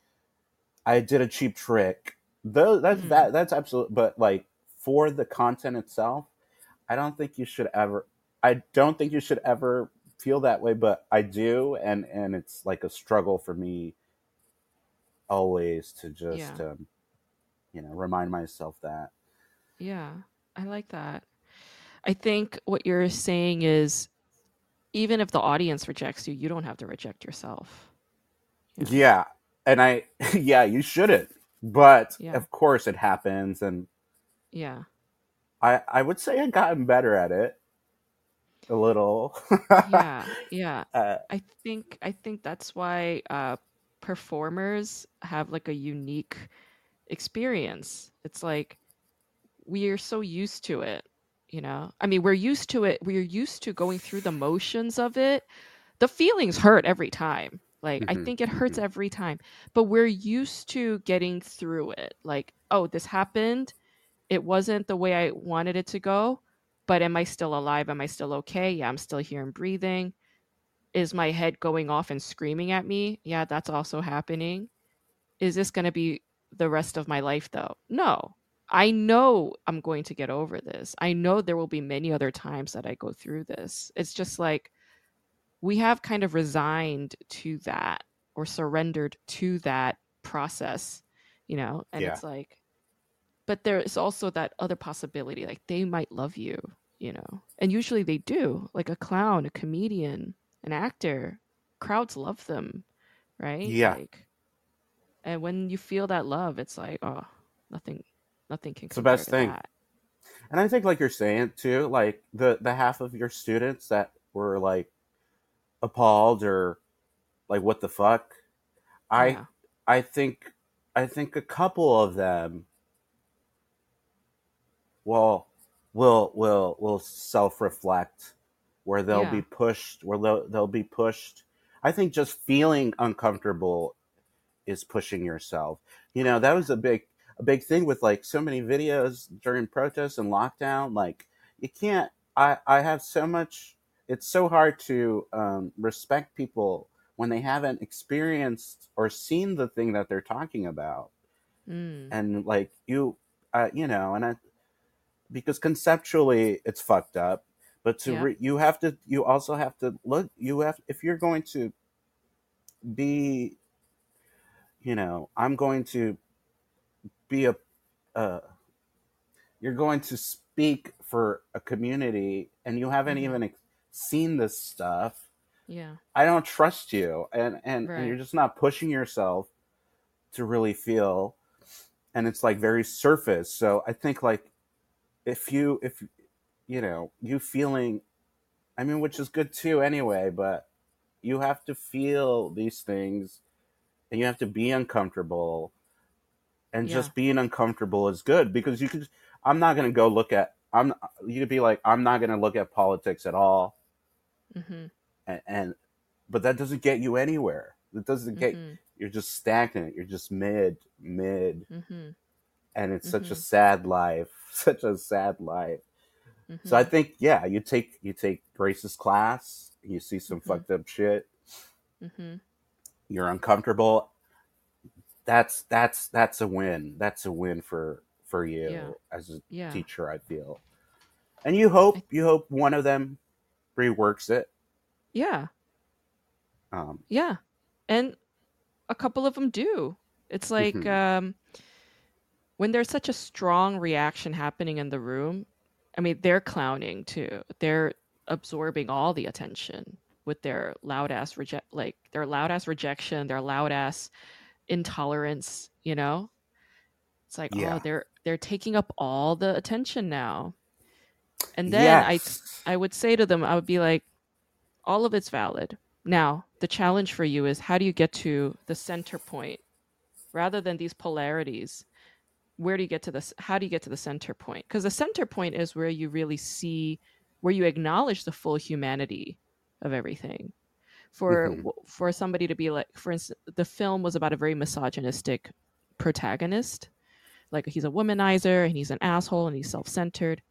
I did a cheap trick. Though Hmm. that's absolute. But like, for the content itself, I don't think you should ever. I don't think you should ever feel that way. But I do, and it's like a struggle for me always to just Yeah. remind myself that. Yeah. I like that. I think what you're saying is even if the audience rejects you, you don't have to reject yourself. You know? Yeah, and yeah, you shouldn't. But Yeah. of course, it happens, and Yeah. I would say I've gotten better at it a little. Yeah. Yeah. uh, I think that's why performers have like a unique experience. It's like we are so used to it, you know? I mean, we're used to it. We're used to going through the motions of it. The feelings hurt every time. Like, I mhm, think it hurts mhm. every time, but we're used to getting through it. Like, oh, this happened. It wasn't the way I wanted it to go, but am I still alive? Am I still okay? Yeah, I'm still here and breathing. Is my head going off and screaming at me? Yeah, that's also happening. Is this going to be the rest of my life though? No. I know I'm going to get over this. I know there will be many other times that I go through this. It's just like we have kind of resigned to that or surrendered to that process, and Yeah. it's like, but there is also that other possibility, like they might love you, and usually they do, like a clown, a comedian, an actor, crowds love them, right? Yeah, Like, and when you feel that love, it's like, oh, nothing, nothing can it's the compare best to thing. that. And I think, like you're saying too, like the half of your students that were like appalled or like, what the fuck. I Yeah. I think I think a couple of them will will self reflect, where Yeah. they'll be pushed. I think just feeling uncomfortable is pushing yourself. Oh That yeah. was a big thing with like so many videos during protests and lockdown. Like, you can't. I have so much. It's so hard to respect people when they haven't experienced or seen the thing that they're talking about. Mm. And like, and because conceptually it's fucked up, but Yep. you also have to look. If you're going to be, I'm going to be uh, you're going to speak for a community, and you haven't Mm-hmm. even seen this stuff. Yeah. I don't trust you, and you're Right. just not pushing yourself to really feel. and it's like very surface. So I think like if you know you feeling, I mean, which is good too anyway, but you have to feel these things and you have to be uncomfortable, and Yeah. just being uncomfortable is good because you could. I'm not gonna go look at. I'm. You could be like, I'm not gonna look at politics at all, Mhm. and but that doesn't get you anywhere. It doesn't get. Mhm. You're just stagnant. You're just mid, Mhm. and it's such a Mhm. sad life. Such a sad life. So I Mhm. think, yeah, you take Grace's class, you see some Mhm. fucked up shit, Mhm. you're uncomfortable. That's a win. That's a win for Yeah. you as a Yeah. teacher, I feel. And I, you hope one of them reworks it. yeah. Um, Yeah. And a couple of them do. It's like mhm. when there's such a strong reaction happening in the room, I mean, they're clowning too. They're absorbing all the attention with their loud ass their loud ass rejection, their loud ass intolerance, you know? It's like, oh, Yeah. they're taking up all the attention now. And then Yes. I would say to them, I would be like, all of it's valid. Now, the challenge for you is how do you get to the center point rather than these polarities? Where do you get to this? How do you get to the center point? Because the center point is where you really see, where you acknowledge the full humanity of everything. Hmm. For somebody to be like, for instance, the film was about a very misogynistic protagonist. Like he's a womanizer and he's an asshole and he's self-centered.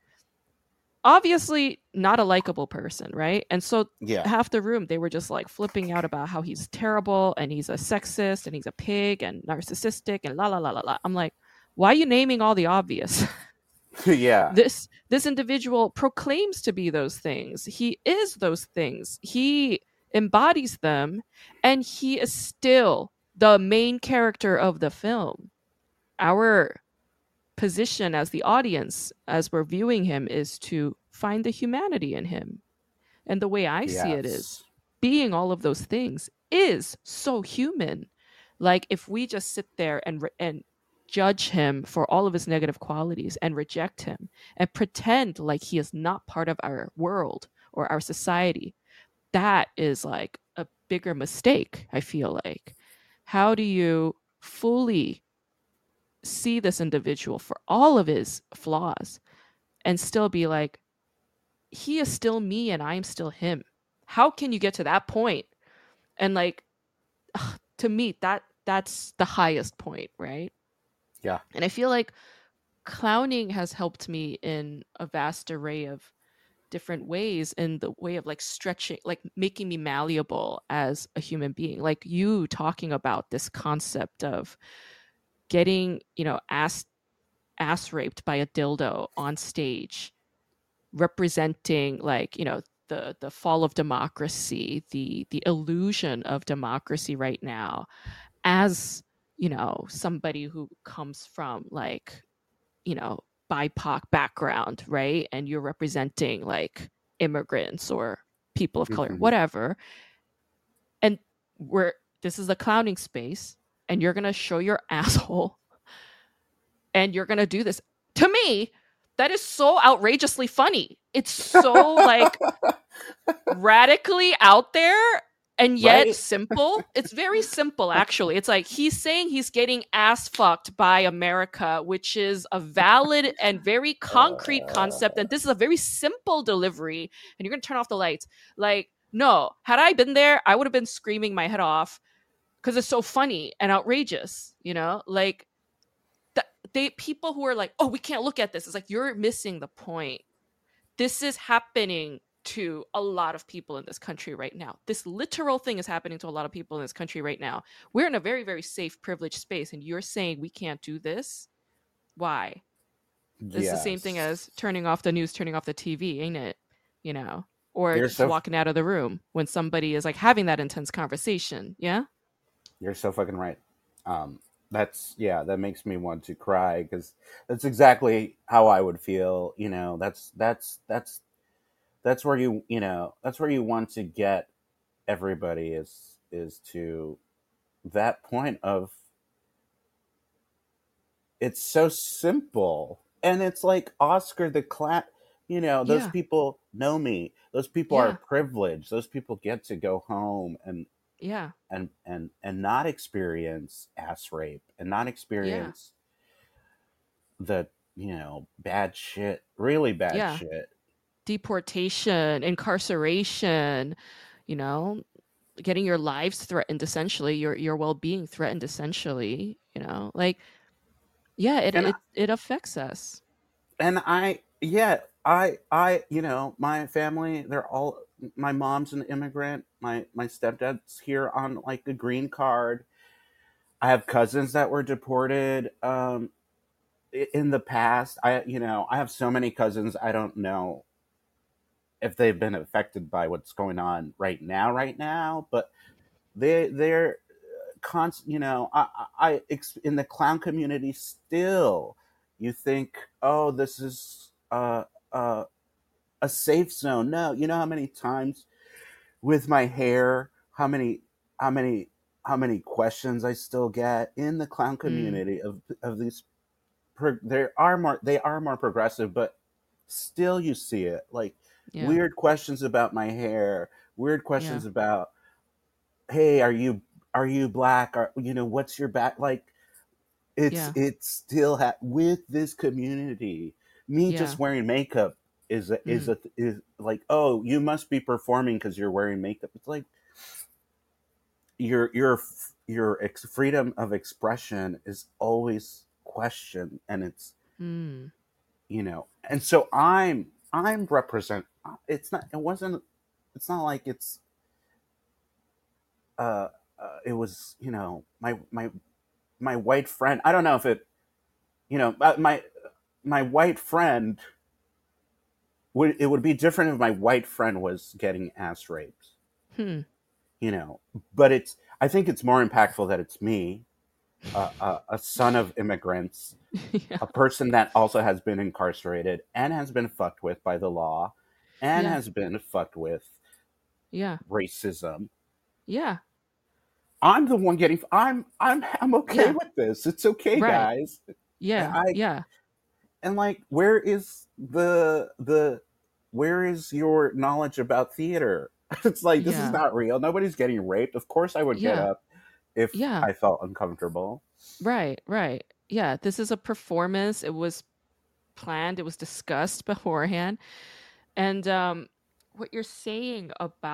Obviously, not a likable person, right? And so Yeah. half the room they were just like flipping out about how he's terrible and he's a sexist and he's a pig and narcissistic and la la la la la. I'm like, why are you naming all the obvious? Yeah. This individual proclaims to be those things. He is those things. He embodies them, and he is still the main character of the film. Our position as the audience, as we're viewing him, is to find the humanity in him. And the way I see it is Yes. being all of those things is so human. Like if we just sit there and judge him for all of his negative qualities and reject him and pretend like he is not part of our world or our society, that is like a bigger mistake, I feel like. How do you fully see this individual for all of his flaws and still be like, he is still me and I'm still him? How can you get to that point? And like, to me, that's the highest point, right? Yeah. And I feel like clowning has helped me in a vast array of different ways in the way of like stretching, like making me malleable as a human being. Like you talking about this concept of getting, ass raped by a dildo on stage, representing like, the fall of democracy, the illusion of democracy right now, as somebody who comes from like, you know BIPOC background, right? And you're representing like immigrants or people of color, Hmm. whatever. And we're this is a clowning space, and you're gonna show your asshole, and you're gonna do this to me. That is so outrageously funny. It's so like radically out there and yet Right. simple. It's very simple, actually. It's like he's saying he's getting ass fucked by America, which is a valid and very concrete concept. And this is a very simple delivery. And you're going to turn off the lights. Like, no, had I been there, I would have been screaming my head off because it's so funny and outrageous, Like, they people who are like, oh, we can't look at this. It's like, you're missing the point. This is happening to a lot of people in this country right now. This literal thing is happening to a lot of people in this country right now. We're in a very, very safe, privileged space, and you're saying we can't do this? Why? It's the same thing Yes. as turning off the news, turning off the TV, ain't it? You know, or You're just so walking out of the room when somebody is like having that intense conversation. Yeah. you're so fucking right. Um, that's yeah. That makes me want to cry because that's exactly how I would feel. You know, that's where that's where you want to get everybody is to that point of it's so simple, and it's like Oscar the those Yeah. people know me, those people are Yeah. privileged, those people get to go home Yeah. and not experience ass rape and not Yeah. experience the bad shit, really bad Yeah. shit. Deportation, incarceration, you know, getting your lives threatened essentially, your well-being threatened essentially, like yeah, it and it it affects us. and I yeah I my family, they're all, my mom's an immigrant, my stepdad's here on like a green card. I have cousins that were deported in the past. I have so many cousins, I don't know if they've been affected by what's going on right now, but they're constant. In the clown community still, you think, oh, this is uh a safe zone. No, you know how many times with my hair, how many how many questions I still get in the clown Mm, community of these. They are more progressive, but still you see it, like yeah. weird questions about my hair, weird Yeah. questions about, hey, are you black, or what's your back, like it's Yeah. it's still with this community. Me Yeah. just wearing makeup Mm, is like, oh, you must be performing because you're wearing makeup. It's like your freedom of expression is always questioned, and mm, and so I'm represent. It's not like uh, it was, my white friend. I don't know if it, my white friend it would be different if my white friend was getting ass raped, hmm. you know. But I think it's more impactful that it's me, a son of immigrants, Yeah. a person that also has been incarcerated and has been fucked with by the law, and Yeah. has been fucked with Yeah. racism. Yeah. I'm the one getting. I'm okay Yeah. with this. It's okay, Right. guys. Yeah. I Yeah. And like, where is your knowledge about theater? It's like, this is Yeah. not real. Nobody's getting raped. Of course, I would get Yeah. up if Yeah. I felt uncomfortable. Right. Right. Yeah. This is a performance. It was planned. It was discussed beforehand. And what you're saying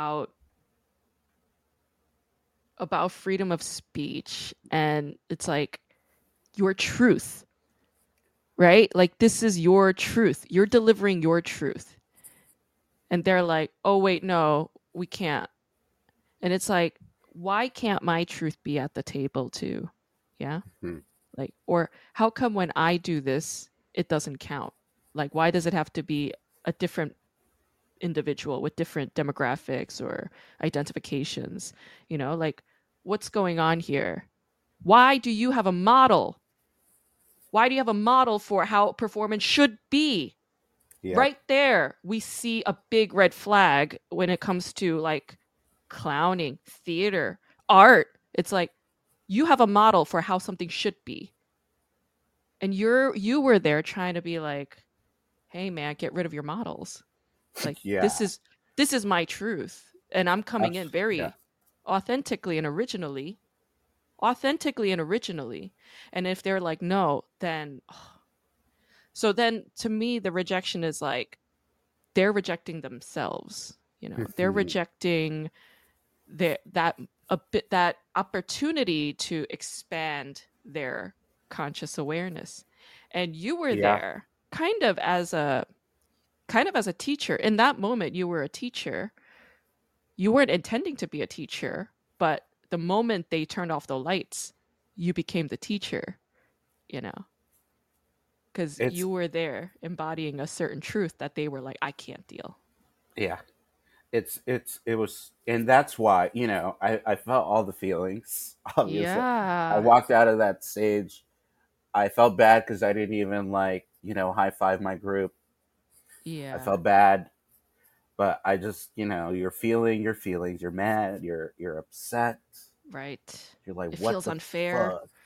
about freedom of speech, and it's like your truth, right? Like this is your truth. You're delivering your truth. And they're like, "Oh wait, no, we can't." And it's like, "Why can't my truth be at the table too?" Yeah? Hmm. Like, or how come when I do this, it doesn't count? Like, why does it have to be a different individual with different demographics or identifications? Like, what's going on here? Why do you have a model? Why do you have a model for how performance should be? Yep. Right there, we see a big red flag when it comes to like clowning, theater, art. It's like you have a model for how something should be. And you were there trying to be like, "Hey man, get rid of your models." Like Yeah. this is my truth, and I'm coming in Yeah. very authentically and originally, And if they're like, "No," then so then to me the rejection is like they're rejecting themselves. They're rejecting that opportunity to expand their conscious awareness. And you were Yeah. there kind of as a teacher. In that moment you were a teacher. You weren't intending to be a teacher, but the moment they turned off the lights, you became the teacher, you know, because It's you were there embodying a certain truth that they were like, I can't deal. yeah. It was, and that's why, I felt all the feelings. Obviously, I Yeah. walked out of that stage. I felt bad because I didn't even, like, high five my group. I Yeah. felt bad, but I just, you're feeling your feelings. You're mad. You're upset. Right. You're like, It what feels the unfair. fuck?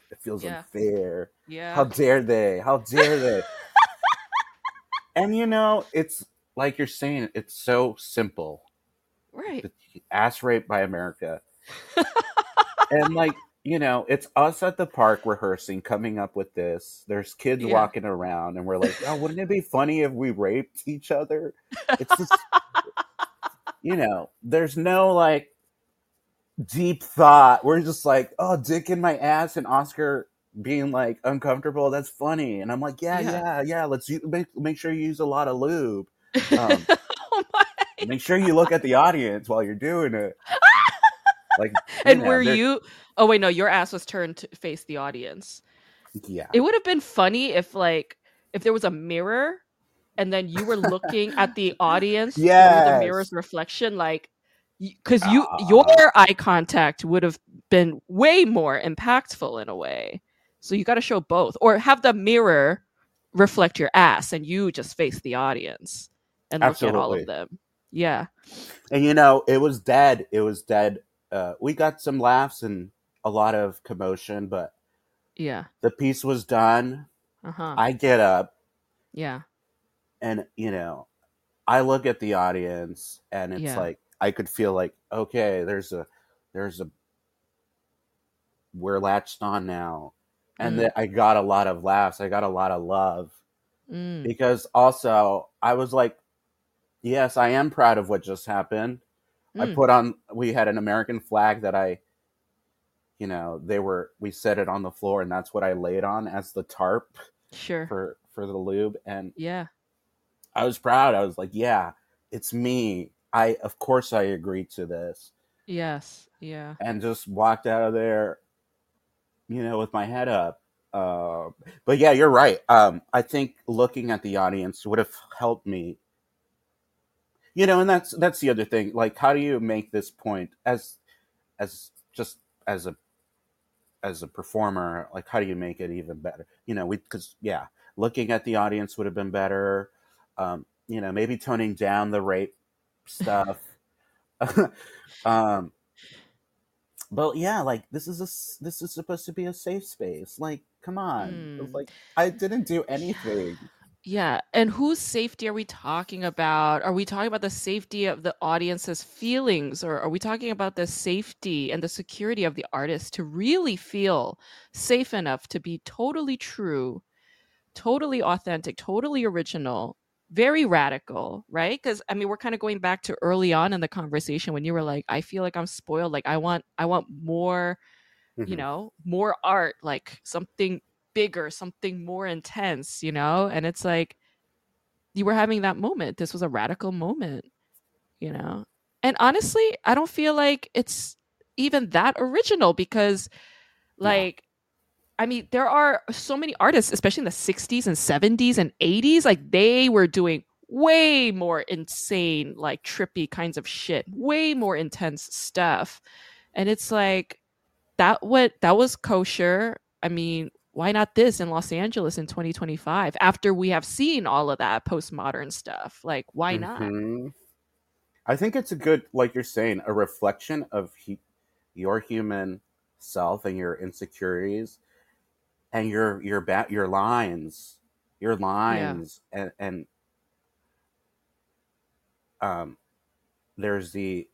It feels Yeah. unfair. How Yeah. dare they? How dare they? And it's like you're saying, it's so simple. Right. The ass rape by America. And like, it's us at the park rehearsing, coming up with this. There's kids Yeah. walking around, and we're like, oh, wouldn't it be funny if we raped each other? It's just, there's no like deep thought. We're just like, oh, dick in my ass, and Oscar being like uncomfortable. That's funny. And I'm like, yeah, Yeah. yeah, yeah. Make sure you use a lot of lube. Um, Oh my. make sure you look at the audience while you're doing it. Like, And were there, you? Oh wait, no, your ass was turned to face the audience. yeah. It would have been funny if there was a mirror and then you were looking at the audience through the mirror's Yes. reflection, like because your Ah, eye contact would have been way more impactful in a way. So you got to show both, or have the mirror reflect your ass and you just face the audience and look at all of absolutely. them. Yeah, And it was dead. It was dead. We got some laughs and a lot of commotion, but yeah, the piece was done. uh huh, I get up yeah, and I look at the audience, and it's yeah, like I could feel like, okay, there's a we're latched on now. And mm, then I got a lot of laughs. I got a lot of love, mm, because also I was like, yes, I am proud of what just happened. mm. We had an American flag that we set it on the floor, and that's what I laid on as the tarp Sure, for the lube. And yeah, I was proud. I was like, yeah, it's me. Of course I agreed to this. yes, yeah, And just walked out of there, with my head up. But yeah, you're right. I think looking at the audience would have helped me. And that's the other thing. Like, how do you make this point as just as a performer? Like, how do you make it even better? Because yeah, looking at the audience would have been better. Maybe toning down the rape stuff. um, but yeah, like, this is supposed to be a safe space. Like, come on. It's mm. like, I didn't do anything. Yeah, and whose safety are we talking about? Are we talking about the safety of the audience's feelings, or are we talking about the safety and the security of the artist to really feel safe enough to be totally true, totally authentic, totally original, very radical, right? Because I mean, we're kind of going back to early on in the conversation when you were like, I feel like I'm spoiled, like I want more, Hmm. more art, like something bigger, something more intense, and it's like you were having that moment. This was a radical moment, you know? And honestly, I don't feel like it's even that original because, No. like, I mean, there are so many artists, especially in the 60s and 70s and 80s, like, they were doing way more insane, like, trippy kinds of shit, way more intense stuff. And it's like, that was kosher. I mean, why not this in Los Angeles in 2025 after we have seen all of that postmodern stuff? Like, why not? Hmm. I think it's a good, like you're saying, a reflection of your human self and your insecurities, and your Yeah. lines, and um, there's the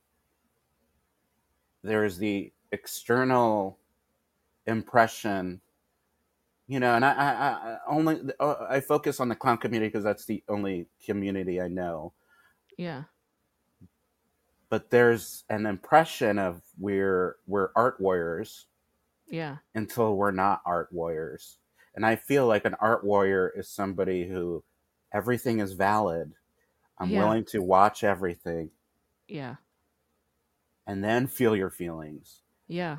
external impression, and I focus on the clown community because that's the only community I know. Yeah. But there's an impression of we're art warriors Yeah. until we're not art warriors. And I feel like an art warrior is somebody who everything is valid. I'm Yeah. willing to watch everything Yeah. and then feel your feelings. Yeah.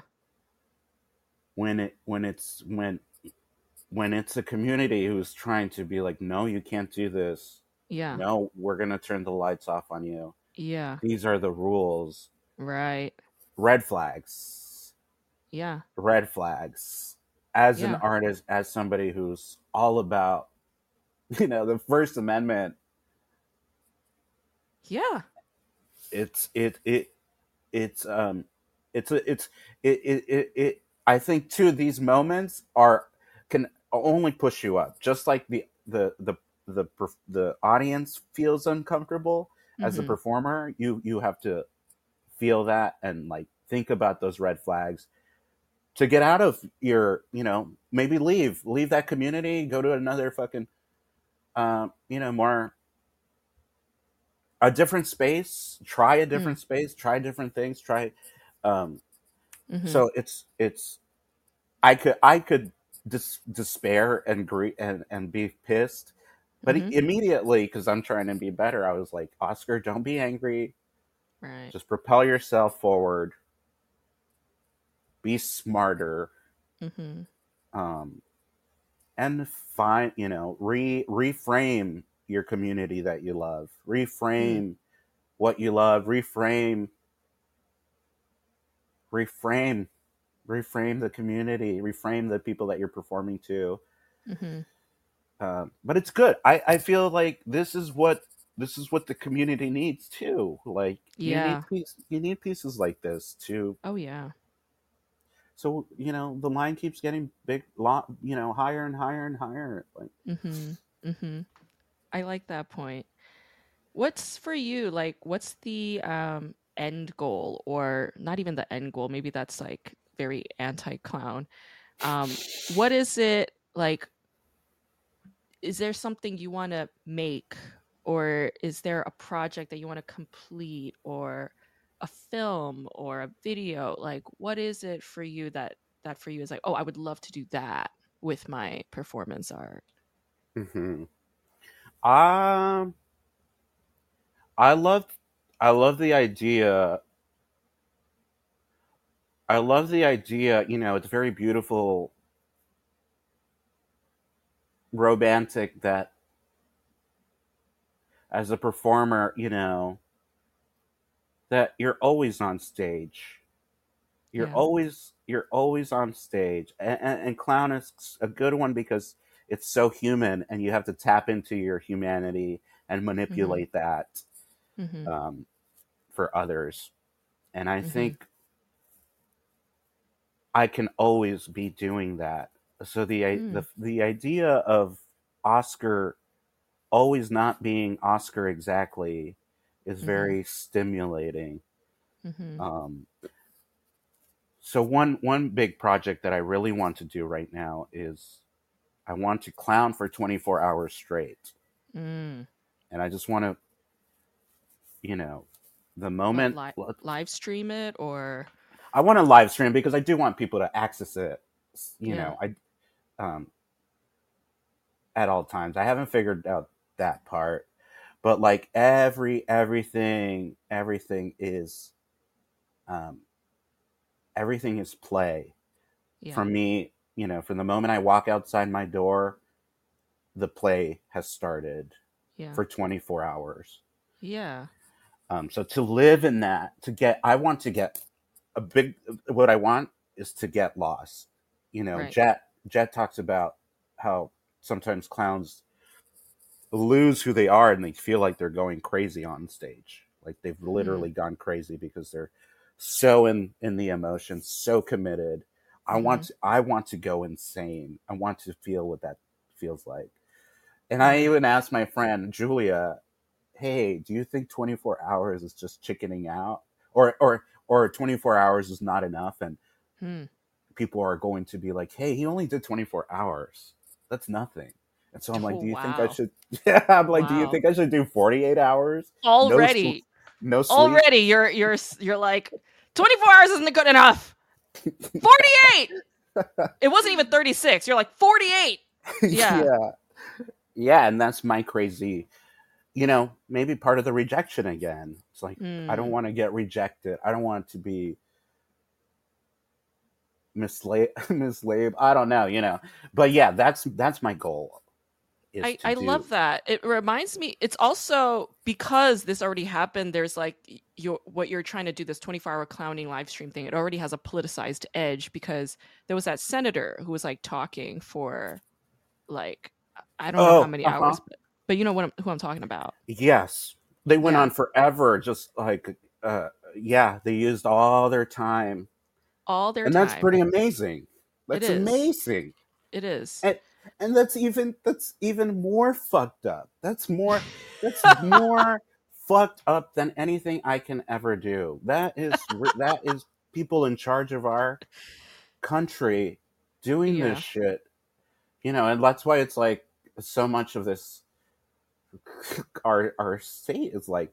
When it's a community who's trying to be like, no, you can't do this. Yeah. No, we're going to turn the lights off on you. Yeah. These are the rules. Right. Red flags. Yeah. Red flags. As an Yeah. artist, as somebody who's all about, the First Amendment, Yeah. it's it it it's it's a- it's it it it, it I think too these moments are can only push you up, just like the audience feels uncomfortable as a Mm-hmm. performer. You have to feel that and like think about those red flags to get out of your, maybe leave that community, go to another fucking more a different space, try a Mm. different space, try different things, try um Mm-hmm. so it's I could despair and and be pissed, but Mm-hmm. immediately, because I'm trying to be better, I was like, Oscar, don't be angry, Right. just propel yourself forward, be smarter, Mm-hmm. um and find, reframe your community that you love, Mm. reframe what you love, reframe reframe the community, reframe the people that you're performing to. Mm-hmm. But it's good. I feel like this is what the community needs too. Like Yeah. you need pieces like this to, Oh yeah. so the line keeps getting big, lot, higher and higher and higher. Like, Mm-hmm. Mm-hmm. I like that point. What's for you, like, what's the end goal, or not even the end goal, maybe that's like very anti-clown. What is it like, is there something you want to make, or is there a project that you want to complete, or a film or a video? Like, what is it for you that for you is like, oh, I would love to do that with my performance art? hmm um, I love, I love the idea. I love the idea. It's very beautiful, romantic that as a performer, that you're always on stage. Yeah. You're always on stage, and clown is a good one because it's so human, and you have to tap into your humanity and Mm-hmm. manipulate that, Mm-hmm. um, for others. And I Mm-hmm. think I can always be doing that. So Mm. the idea of Oscar always not being Oscar exactly is Mm-hmm. very stimulating. Mm-hmm. Um, so one big project that I really want to do right now is I want to clown for 24 hours straight. Mm. And I just want to, you know, the Like moment live stream it, or I want to live stream because I do want people to access it, yeah. I um at all times. I haven't figured out that part, but like um everything is play. Yeah. From me, from the moment I walk outside my door, the play has started Yeah. for 24 hours. Yeah. So to live in that, I want to get what I want is to get lost. Right. Jet talks about how sometimes clowns lose who they are and they feel like they're going crazy on stage. Like they've Hmm. literally gone crazy because they're so in the emotion, so committed. Mm-hmm. I want to go insane. I want to feel what that feels like. And I Mm. even asked my friend Julia, "Hey, do you think 24 hours is just chickening out, or 24 hours is not enough?" And Hmm. people are going to be like, "Hey, he only did 24 hours. That's nothing." And so I'm like, Oh "Do you think I wow. should?" Yeah, I'm like, "Do you Wow. think I should do 48 hours? No, Already. no sleep." Already you're like 24 hours isn't good enough. 48. It wasn't even 36. You're like 48. Yeah. Yeah, yeah, and that's my crazy. Maybe part of the rejection again. It's like I don't Mm. want to get rejected. I don't want to be mislabeled. Mislabeled. I don't know. But yeah, that's my goal is to I do. love that. It reminds me, it's also because this already happened, there's like what you're trying to do, this 24-hour clowning live stream thing, it already has a politicized edge because there was that senator who was like talking for like I don't know how Oh, many uh huh. hours, but you know who I'm talking about. Yes, they went Yeah. on forever. Just like, yeah, they used all their time all their And that's time. pretty amazing. It That's is. amazing. It is. And that's even more fucked up. That's more fucked up than anything I can ever do. That is people in charge of our country doing this Yeah, shit. And that's why it's like so much of this our state is like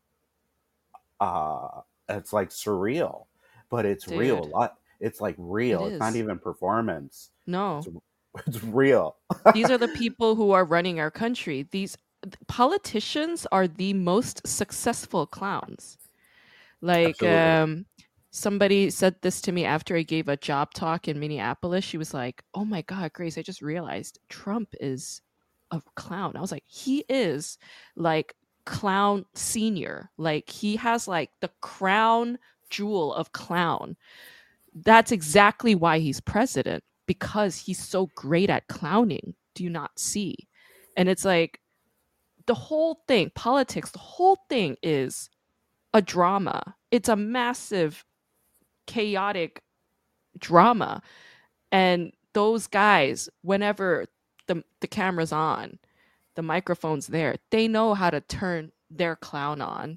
it's like surreal, but it's real. dude. A lot. It's like It real. It's not is. even performance. It's No. it's real. These are the people who are running our country. These politicians are the most successful clowns. Like Absolutely. somebody said this to me after I gave a job talk in Minneapolis. She was like, "Oh my god, Grace, I just realized Trump is a clown." I was like, "He is like clown senior. Like he has like the crown jewel of clown. That's exactly why he's president, because he's so great at clowning. Do you not see?" And it's like the whole thing, politics, the whole thing is a drama. It's a massive, chaotic drama. And those guys, whenever the camera's on, the microphone's there, they know how to turn their clown on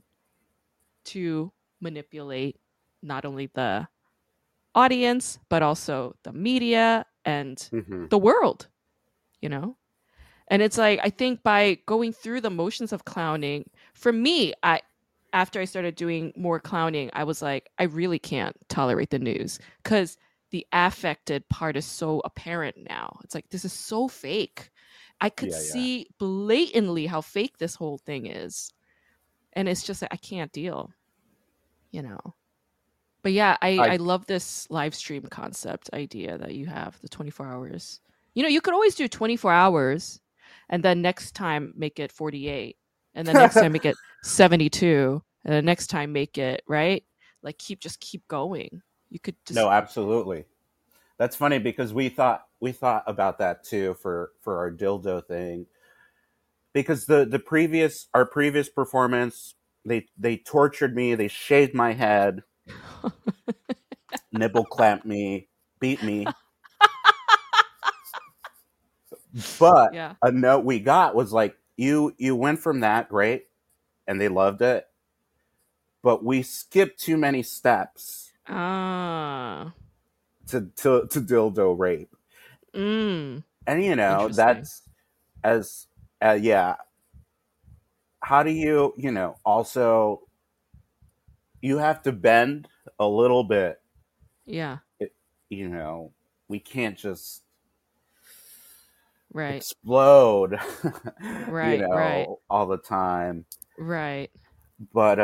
to manipulate not only the audience, but also the media and Hmm. the world, you know? And it's like, I think by going through the motions of clowning, for me, after I started doing more clowning, I was like, I really can't tolerate the news because the affected part is so apparent now. It's like, this is so fake. I could Yeah, yeah. see blatantly how fake this whole thing is. And it's just like, I can't deal, you know? But yeah, I I love this live stream concept idea that you have, the 24 hours. You could always do 24 hours and then next time make it 48 and then next time make it 72 and then next time make it, right? Like keep going. You could just no, absolutely. That's funny because we thought about that too for our dildo thing because the previous our previous performance they tortured me, they shaved my head, nipple clamped me, beat me, but yeah. a note we got was like you went from that great and they loved it, but we skipped too many steps Ah. to dildo rape. Mm. And Interesting. that's as yeah, how do also you have to bend a little bit. Yeah. it, you know we can't just Right. explode Right. Right. all the time. Right. But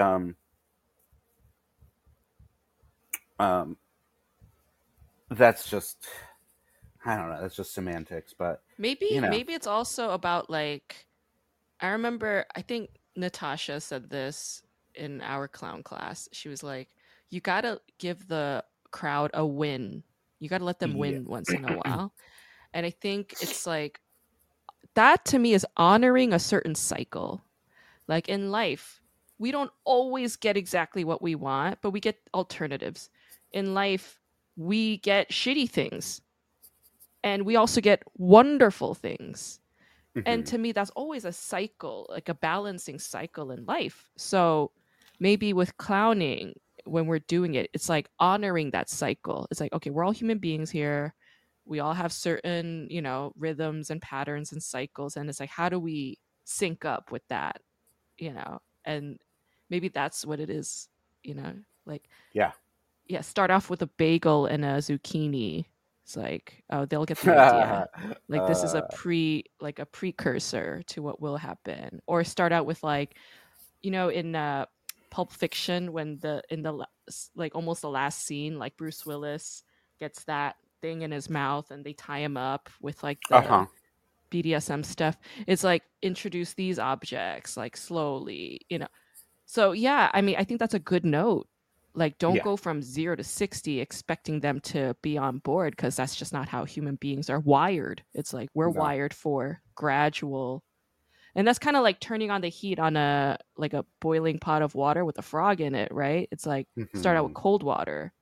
um that's just, I don't know, that's just semantics. But you know Maybe it's also about like I remember, I think Natasha said this in our clown class. She was like, you got to give the crowd a win. You got to let them yeah. win once in a while. And I think it's like that to me is honoring a certain cycle. Like in life, we don't always get exactly what we want, but we get alternatives. In life, we get shitty things and we also get wonderful things. And Hmm. to me, that's always a cycle, like a balancing cycle in life. So maybe with clowning, when we're doing it, it's like honoring that cycle. It's like, okay, we're all human beings here. We all have certain, rhythms and patterns and cycles. And it's like, how do we sync up with that, And maybe that's what it is, like, Yeah. yeah, start off with a bagel and a zucchini. It's like, oh, they'll get the idea. Like this is uh, a precursor to what will happen. Or start out with like, in Pulp Fiction when like almost the last scene, like Bruce Willis gets that thing in his mouth and they tie him up with like the uh-huh. BDSM stuff. It's like introduce these objects like slowly, so yeah, I mean, I think that's a good note. Like, don't Yeah. go from 0 to 60 expecting them to be on board because that's just not how human beings are wired. It's like we're No. wired for gradual, and that's kind of like turning on the heat on a boiling pot of water with a frog in it, right? It's like start out with Hmm. cold water,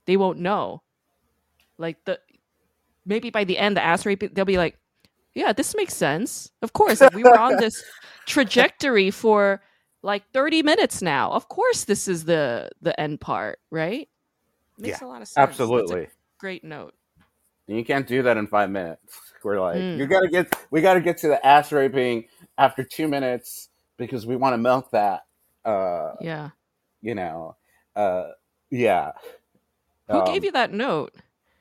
they won't know. Like maybe by the end, the ass rape, they'll be like, yeah, this makes sense. Of course, like we were on this trajectory for like 30 minutes now. Of course, this is the end part, right? Yeah, Makes a lot of sense. That's a absolutely. great note. And you can't do that in 5 minutes. We're like, Mm, we gotta get to the ass raping after 2 minutes because we want to milk that. Uh, yeah. you know, uh, yeah. Who gave Um, you that note?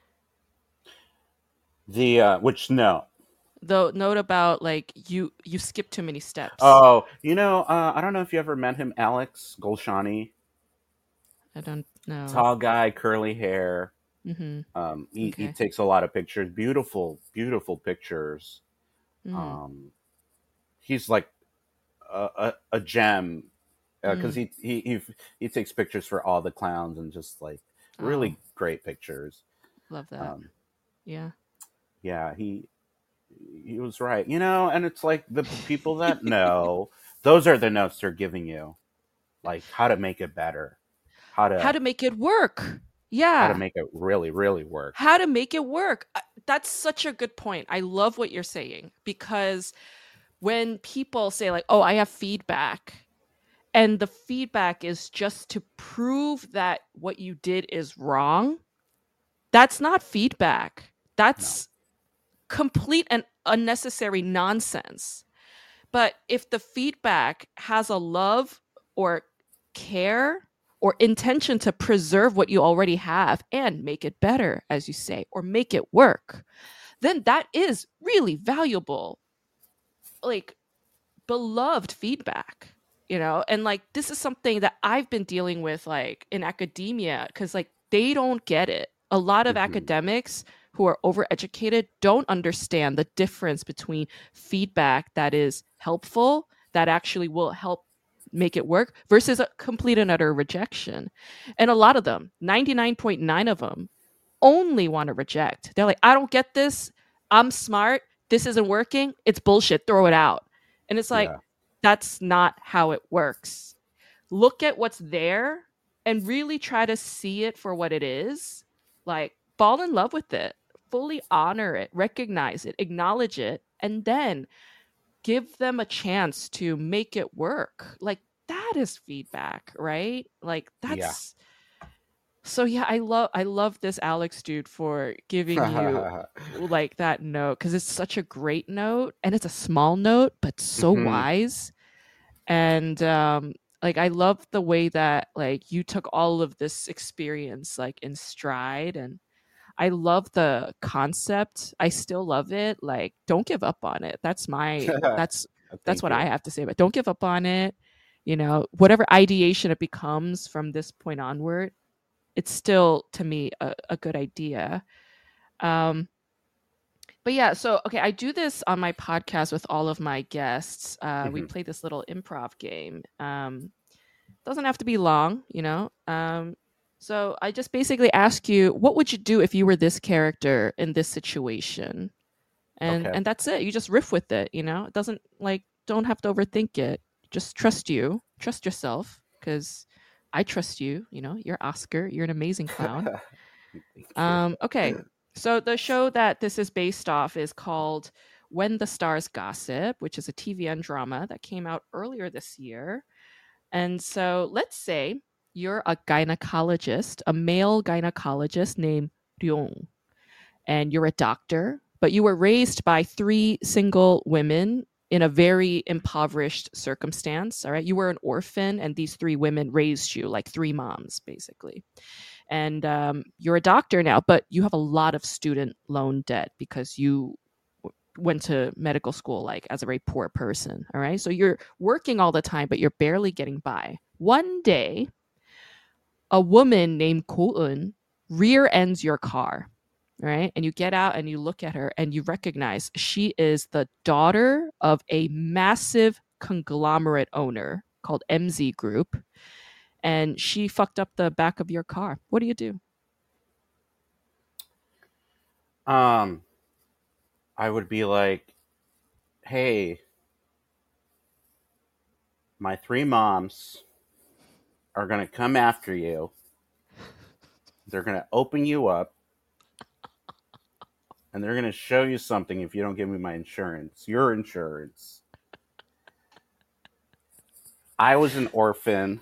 the which no. The note about like you skipped too many steps. Oh, I don't know if you ever met him, Alex Golshani, I don't know. tall guy, curly hair. Mm-hmm. He Okay. takes a lot of pictures, beautiful, beautiful pictures. Mm, Um, he's like a gem because mm. he takes pictures for all the clowns and just like Oh, really great pictures. love that. Um, Yeah. yeah, he was right, and it's like the people that know, those are the notes they're giving you, like how to make it better, how How to to make it work. how to Yeah. make it really really work. How to make it work. That's such a good point. I love what you're saying because when people say like, "Oh, I have feedback," and the feedback is just to prove that what you did is wrong, that's not feedback. No. That's complete and unnecessary nonsense. But if the feedback has a love or care or intention to preserve what you already have and make it better, as you say, or make it work, then that is really valuable, like beloved feedback, And like, this is something that I've been dealing with, like in academia, because like they don't get it. A lot of Hmm. academics who are overeducated don't understand the difference between feedback that is helpful, that actually will help make it work, versus a complete and utter rejection. And a lot of them, 99.9 of them, only want to reject. They're like, I don't get this. I'm smart. This isn't working. It's bullshit. Throw it out. And it's like, Yeah. that's not how it works. Look at what's there and really try to see it for what it is. Like, fall in love with it, fully honor it, recognize it, acknowledge it, and then give them a chance to make it work. Like, that is feedback, right? Like, Yeah. that's so yeah, I love this Alex dude for giving you like that note because it's such a great note and it's a small note but so Hmm. wise. And like I love the way that like you took all of this experience like in stride, and I love the concept. I still love it. Like, don't give up on it. That's Thank what I you. have to say. But don't give up on it. Whatever ideation it becomes from this point onward, it's still to me a good idea. Um, but yeah, so okay, I do this on my podcast with all of my guests. We Hmm. play this little improv game. Doesn't have to be long, so I just basically ask you, what would you do if you were this character in this situation? And Okay. and that's it. You just riff with it. It doesn't like don't have to overthink it. Just trust yourself, because I trust you. You're Oscar. You're an amazing clown. Thank you. Okay. So the show that this is based off is called When the Stars Gossip, which is a TVN drama that came out earlier this year. And so let's say you're a gynecologist, a male gynecologist named Ryong, and you're a doctor, but you were raised by three single women in a very impoverished circumstance. All right. You were an orphan, and these three women raised you like three moms, basically. And you're a doctor now, but you have a lot of student loan debt because you went to medical school like as a very poor person. All right. So you're working all the time, but you're barely getting by. One day, a woman named Ko-eun rear ends your car, right? And you get out and you look at her and you recognize she is the daughter of a massive conglomerate owner called MZ Group. And she fucked up the back of your car. What do you do? Um, I would be like, hey, my three moms are gonna come after you, They're going to open you up and they're going to show you something if you don't give me my insurance, your insurance. I was an orphan,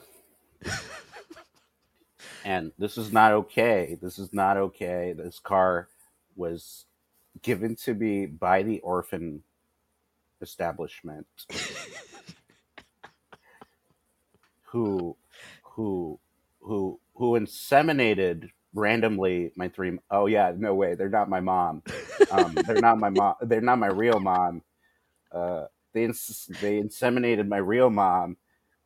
and this is not okay. This is not okay. This car was given to me by the orphan establishment who who who inseminated randomly my three. Oh yeah, no way, they're not my mom. They're not my mom. They're not my real mom. They inseminated my real mom.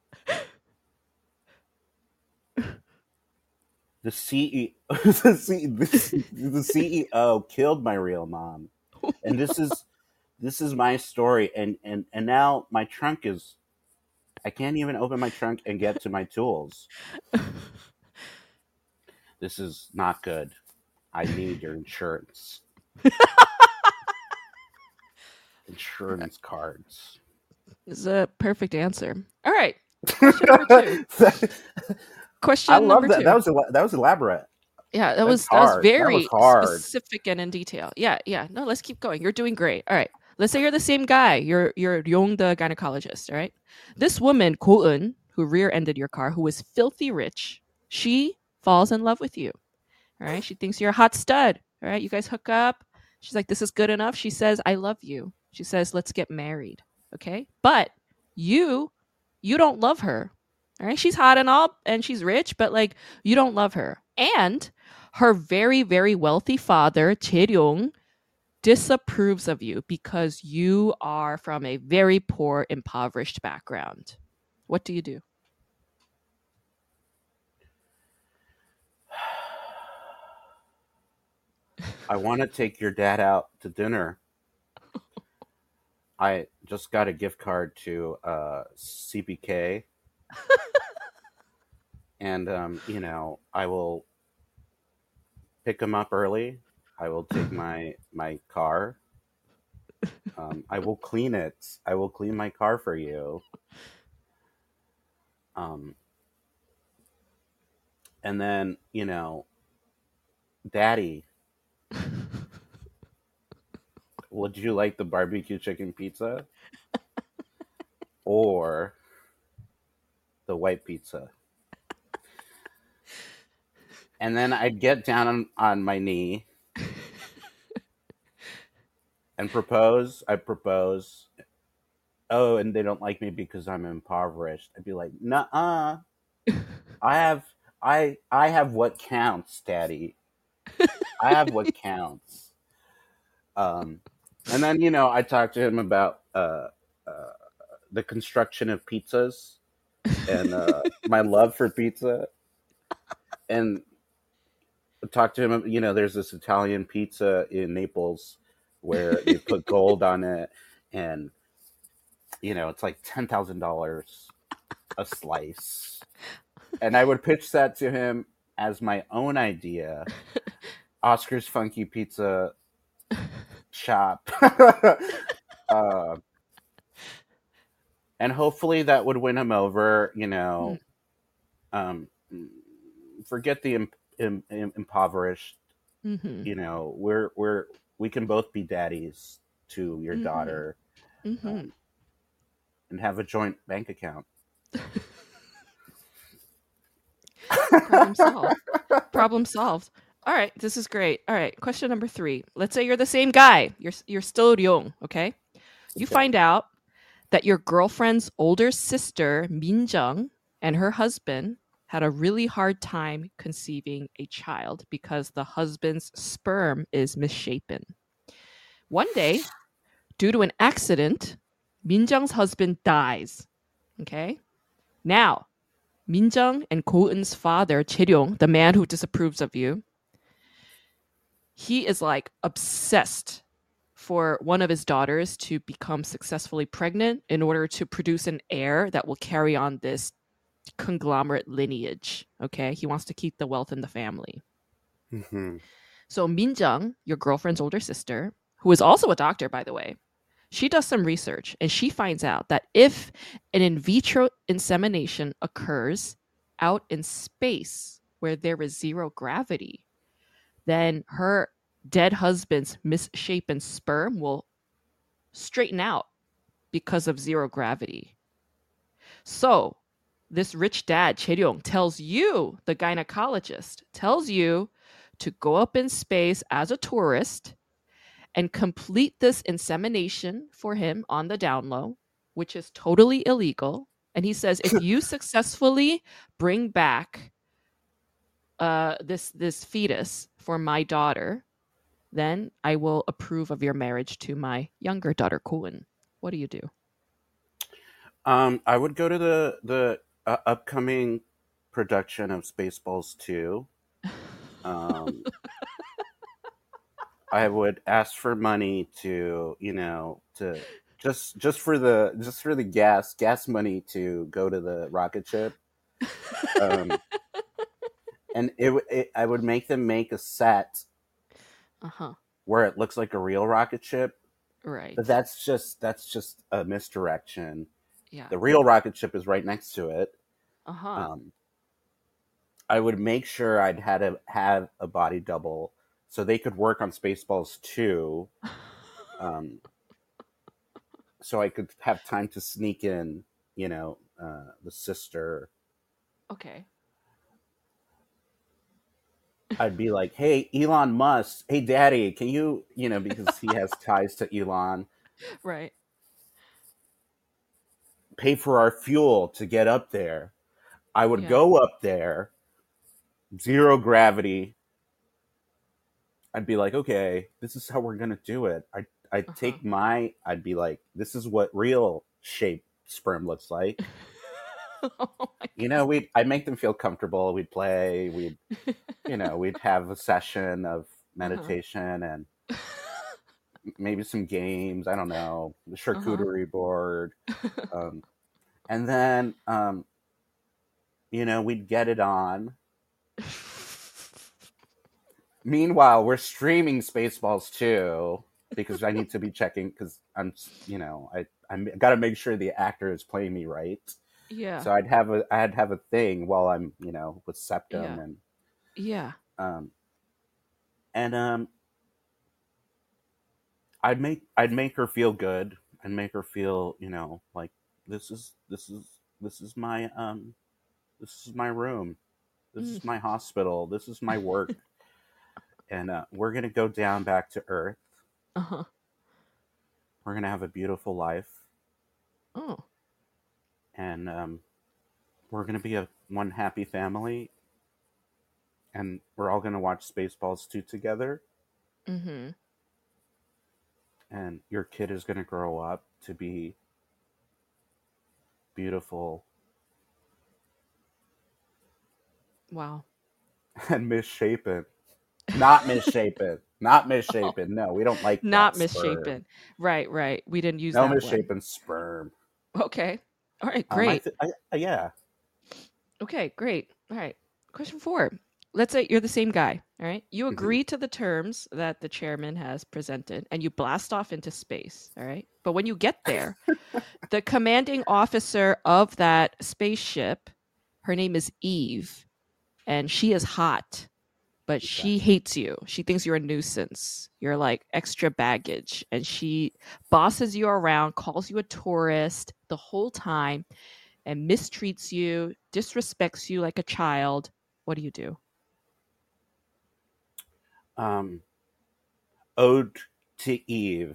The CEO the CEO killed my real mom, and this is my story. And now my trunk is. I can't even open my trunk and get to my tools. This is not good. I need your insurance. Insurance cards. This is a perfect answer. All right. Question number two. Question I love number that. two. That was elaborate. Yeah, that That's was hard. That very was hard. specific and in detail. Yeah. No, let's keep going. You're doing great. All right. Let's say you're the same guy. You're Yong the gynecologist, all right? This woman, Ko-eun, who rear-ended your car, who was filthy rich, she falls in love with you. All right? She thinks you're a hot stud. All right? You guys hook up. She's like, this is good enough. She says, I love you. She says, let's get married. Okay? But you don't love her. All right? She's hot and all, and she's rich, but like, you don't love her. And her very, very wealthy father, Jae-ryong, disapproves of you because you are from a very poor, impoverished background. What do you do? I want to take your dad out to dinner. I just got a gift card to CPK, and I will pick him up early. I will take my car. I will clean it. I will clean my car for you. And then Daddy, would you like the barbecue chicken pizza or the white pizza? And then I'd get down on my knee and propose. I propose. Oh, and they don't like me because I'm impoverished. I'd be like, nuh-uh. I have what counts, Daddy. I have what counts. And then I talked to him about the construction of pizzas and my love for pizza, and talk to him. There's this Italian pizza in Naples where they put gold on it, and it's like $10,000 a slice. And I would pitch that to him as my own idea. Oscar's Funky Pizza Shop. And hopefully that would win him over. Forget the impoverished. Mm-hmm. We can both be daddies to your daughter, and have a joint bank account. Problem solved. Problem solved. All right, this is great. All right, question number 3. Let's say you're the same guy. You're still Ryong, okay? You find out that your girlfriend's older sister, Min-jung, and her husband had a really hard time conceiving a child because the husband's sperm is misshapen. One day, due to an accident, Min-jung's husband dies. Okay? Now, Min-jung and Ko-eun's father, Jae-ryong, the man who disapproves of you, he is like obsessed for one of his daughters to become successfully pregnant in order to produce an heir that will carry on this conglomerate lineage. Okay? He wants to keep the wealth in the family. Mm-hmm. So Min-jung, your girlfriend's older sister, who is also a doctor, by the way, she does some research and she finds out that if an in vitro insemination occurs out in space, where there is zero gravity, then her dead husband's misshapen sperm will straighten out because of zero gravity. So, this rich dad, Chae-ryong, tells you, the gynecologist, tells you to go up in space as a tourist and complete this insemination for him on the down low, which is totally illegal. And he says, if you successfully bring back this fetus for my daughter, then I will approve of your marriage to my younger daughter, Koen. What do you do? I would go to the upcoming production of Spaceballs 2. Um, I would ask for money to, to just for the gas money to go to the rocket ship. Um, and I would make them make a set Uh-huh. where it looks like a real rocket ship, but Right. that's just a misdirection. Yeah. The real rocket ship is right next to it. Uh-huh. Um, I would make sure I'd had to have a body double so they could work on Spaceballs 2. Um, so I could have time to sneak in, the sister. Okay. I'd be like, hey, Elon Musk, hey, daddy, can you, because he has ties to Elon, Right. pay for our fuel to get up there. I would Yeah. go up there, zero gravity. I'd be like, okay, this is how we're going to do it. Uh-huh. I'd be like, this is what real shape sperm looks like. Oh my I'd make them feel comfortable. We'd play, God. we'd have a session of Uh-huh. meditation and maybe some games. I don't know, the Uh-huh. charcuterie board. Um, and then, we'd get it on. Meanwhile, we're streaming Spaceballs 2 because I need to be checking because I'm got to make sure the actor is playing me right. Yeah. So I'd have a thing while I'm with septum Yeah. Yeah. um and I'd make her feel good and make her feel like this is this is this is my this is my room, this Mm. is my hospital, this is my work, and we're gonna go down back to Earth. Uh-huh. We're gonna have a beautiful life, Oh. and we're gonna be a one happy family, and we're all gonna watch Spaceballs 2 together. Mm-hmm. And your kid is gonna grow up to be beautiful Wow. and misshapen. Not misshapen. Not misshapen. No, we don't like Not that sperm. misshapen. Right, right. We didn't use No that one. misshapen sperm. Okay. All right, great. Yeah. Okay, great. All right. Question 4. Let's say you're the same guy, all right? You Hmm. agree to the terms that the chairman has presented and you blast off into space, all right? But when you get there, the commanding officer of that spaceship, her name is Eve, and she is hot, but Okay. she hates you. She thinks you're a nuisance. You're like extra baggage, and she bosses you around, calls you a tourist the whole time, and mistreats you, disrespects you like a child. What do you do? Um, Ode to Eve.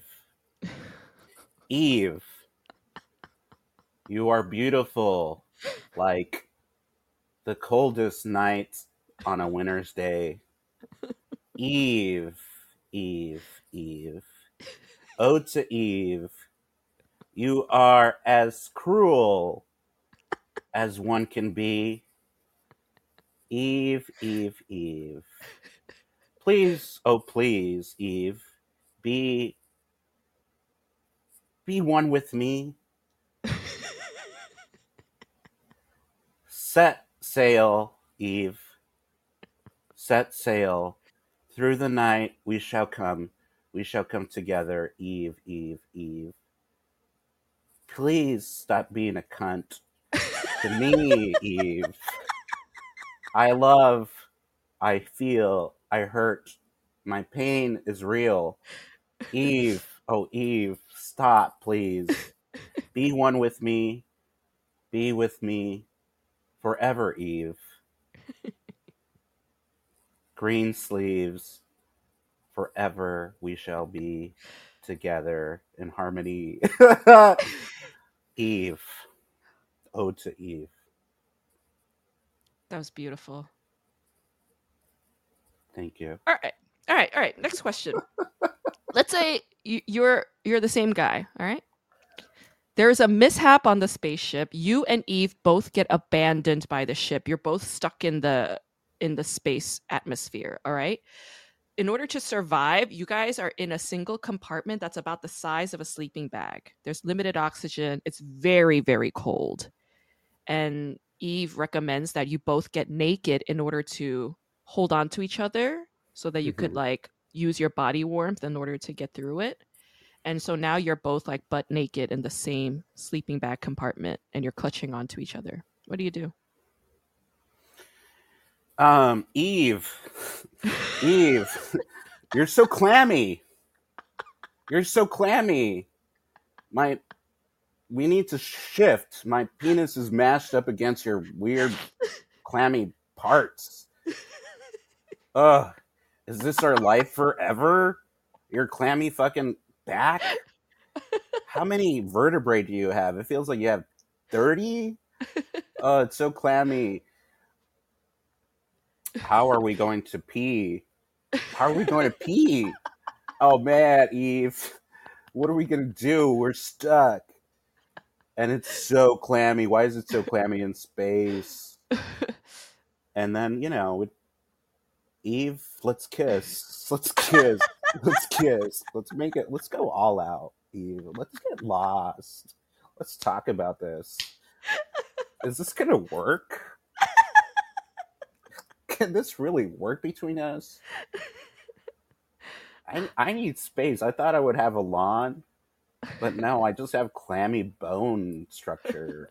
Eve, you are beautiful, like the coldest night on a winter's day. Eve, Eve, Eve. Ode to Eve. You are as cruel as one can be. Eve, Eve, Eve. Please, oh please, Eve, be be one with me. Set sail, Eve. Set sail. Through the night we shall come. We shall come together, Eve, Eve, Eve. Please stop being a cunt to me, Eve. I love, I feel, I hurt. My pain is real. Eve, oh Eve, stop, please. Be one with me. Be with me forever, Eve. Green sleeves, forever we shall be together in harmony. Eve, ode to Eve. That was beautiful. Thank you. All right. All right. All right. Next question. Let's say you're the same guy. All right. There's a mishap on the spaceship. You and Eve both get abandoned by the ship. You're both stuck in the space atmosphere. All right. In order to survive, you guys are in a single compartment that's about the size of a sleeping bag. There's limited oxygen. It's very, very cold. And Eve recommends that you both get naked in order to hold on to each other so that you could like use your body warmth in order to get through it. And so now you're both like butt naked in the same sleeping bag compartment and you're clutching onto each other. What do you do? Eve, Eve, you're so clammy. You're so clammy. We need to shift. My penis is mashed up against your weird, clammy parts. Ugh, is this our life forever? Your clammy fucking back? How many vertebrae do you have? It feels like you have 30? Oh, it's so clammy. How are we going to pee? How are we going to pee? Oh man, Eve. What are we going to do? We're stuck. And it's so clammy. Why is it so clammy in space? And then, Eve, let's kiss. Let's kiss. Let's kiss. Let's go all out, Eve. Let's get lost. Let's talk about this. Is this going to work? Can this really work between us? I need space. I thought I would have a lawn, but no, I just have clammy bone structure.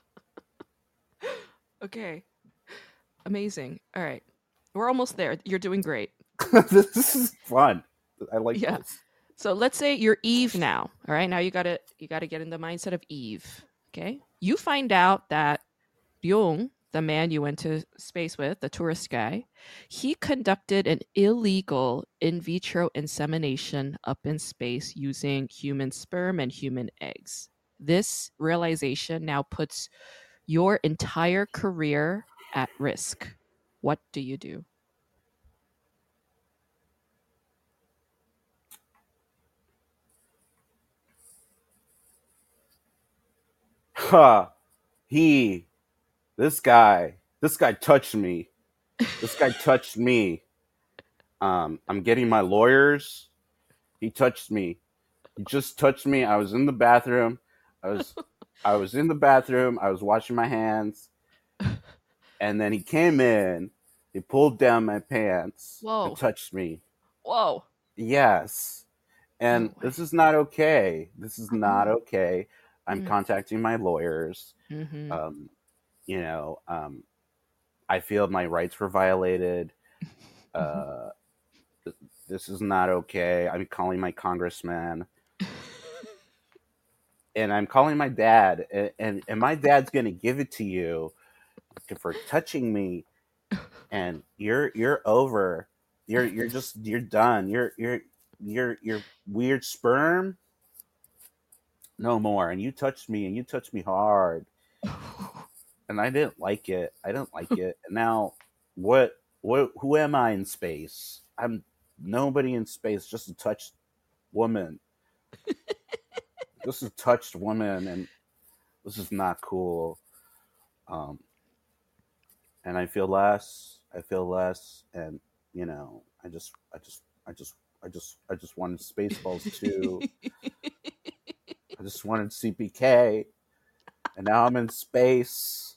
Okay. Amazing. All right. We're almost there. You're doing great. This is fun. I like this. So let's say you're Eve now. All right. Now you gotta get in the mindset of Eve. Okay. You find out that Ryung, the man you went to space with, the tourist guy, he conducted an illegal in vitro insemination up in space using human sperm and human eggs. This realization now puts your entire career at risk. What do you do? Huh. This guy touched me. This guy touched me. I'm getting my lawyers. He touched me. He just touched me. I was in the bathroom. I was in the bathroom. I was washing my hands. And then he came in. He pulled down my pants. Whoa. And touched me. Whoa. Yes. And No way. this is not okay. This is not okay. I'm contacting my lawyers. I feel my rights were violated. This is not okay. I'm calling my congressman. And I'm calling my dad. And my dad's going to give it to you for touching me. And you're over. You're done. Your weird sperm, no more. And you touched me, and you touched me hard, and I didn't like it. And now, who am I in space? I'm nobody in space. Just a touched woman. Just a touched woman, and this is not cool. And I feel less. And I just wanted Spaceballs too. I just wanted CPK, and now I'm in space.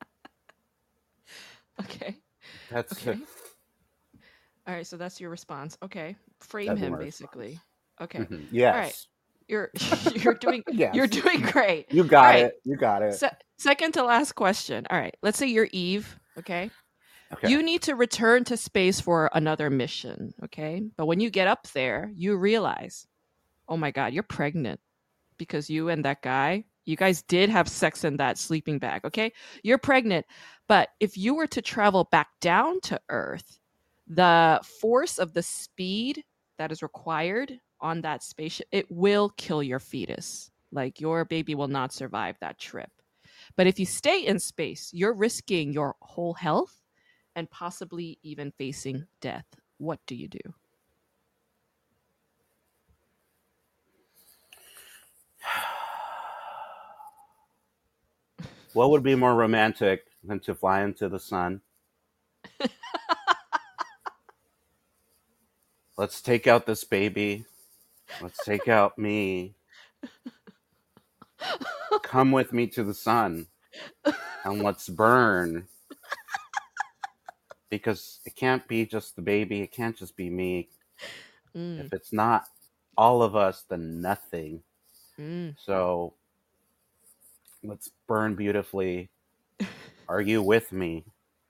Okay. That's okay. All right, so that's your response. Okay, frame him basically. Okay. Yes. All right. You're doing yes. You're doing great. You got it. You got it. Second to last question. All right. Let's say you're Eve. Okay. Okay. You need to return to space for another mission, okay? But when you get up there, you realize, oh my God, you're pregnant because you and that guy, you guys did have sex in that sleeping bag, okay? You're pregnant. But if you were to travel back down to Earth, the force of the speed that is required on that spaceship, it will kill your fetus. Like your baby will not survive that trip. But if you stay in space, you're risking your whole health and possibly even facing death. What do you do? What would be more romantic than to fly into the sun? Let's take out this baby. Let's take out me. Come with me to the sun and let's burn. Because it can't be just the baby. It can't just be me. Mm, If it's not all of us, then nothing. mm. So let's burn beautifully. Are you with me?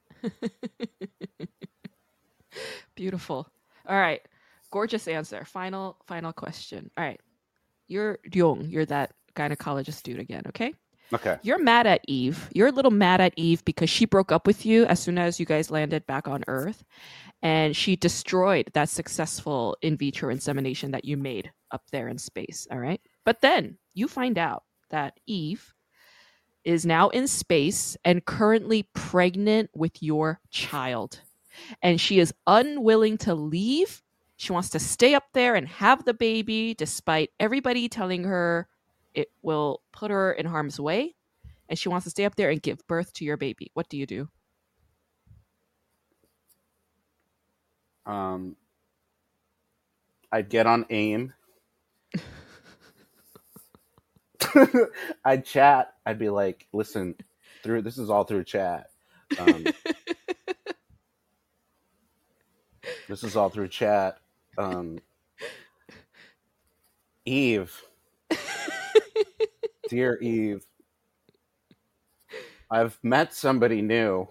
Beautiful. All right. Gorgeous answer. Final question. All right. You're Young. You're that gynecologist dude again, okay? Okay. You're mad at Eve. You're a little mad at Eve because she broke up with you as soon as you guys landed back on Earth. And she destroyed that successful in vitro insemination that you made up there in space. All right. But then you find out that Eve is now in space and currently pregnant with your child. And she is unwilling to leave. She wants to stay up there and have the baby, despite everybody telling her it will put her in harm's way. And she wants to stay up there and give birth to your baby. What do you do? Um, I'd get on AIM. I'd chat. I'd be like, listen, through this is all through chat. Um, this is all through chat. Um, Eve, dear Eve, I've met somebody new,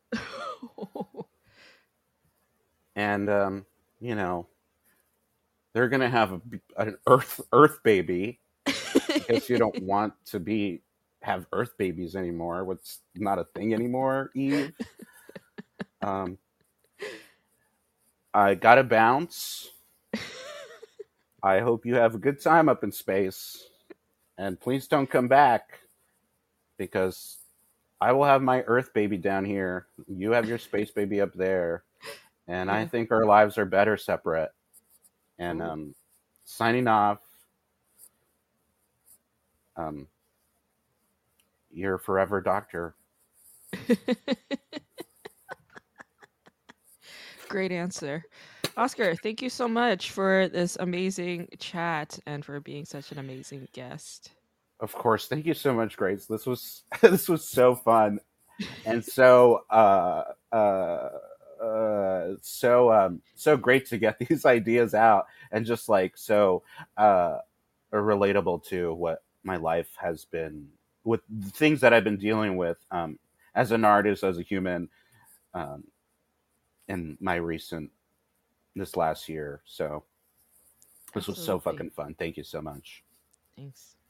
and you know, they're gonna have an Earth baby. I guess you don't want to have Earth babies anymore. What's not a thing anymore, Eve? Um, I gotta bounce. I hope you have a good time up in space, and please don't come back because I will have my Earth baby down here. You have your space baby up there, and I Yeah. think our lives are better separate. And Ooh. signing off. Um, your forever doctor. Great answer. Oscar, thank you so much for this amazing chat and for being such an amazing guest. Of course, thank you so much, Grace. This was this was so fun and so great to get these ideas out and just like so relatable to what my life has been with the things that I've been dealing with as an artist, as a human, um, in my recent this last year. So this was so Absolutely. fucking fun. Thank you so much. Thanks.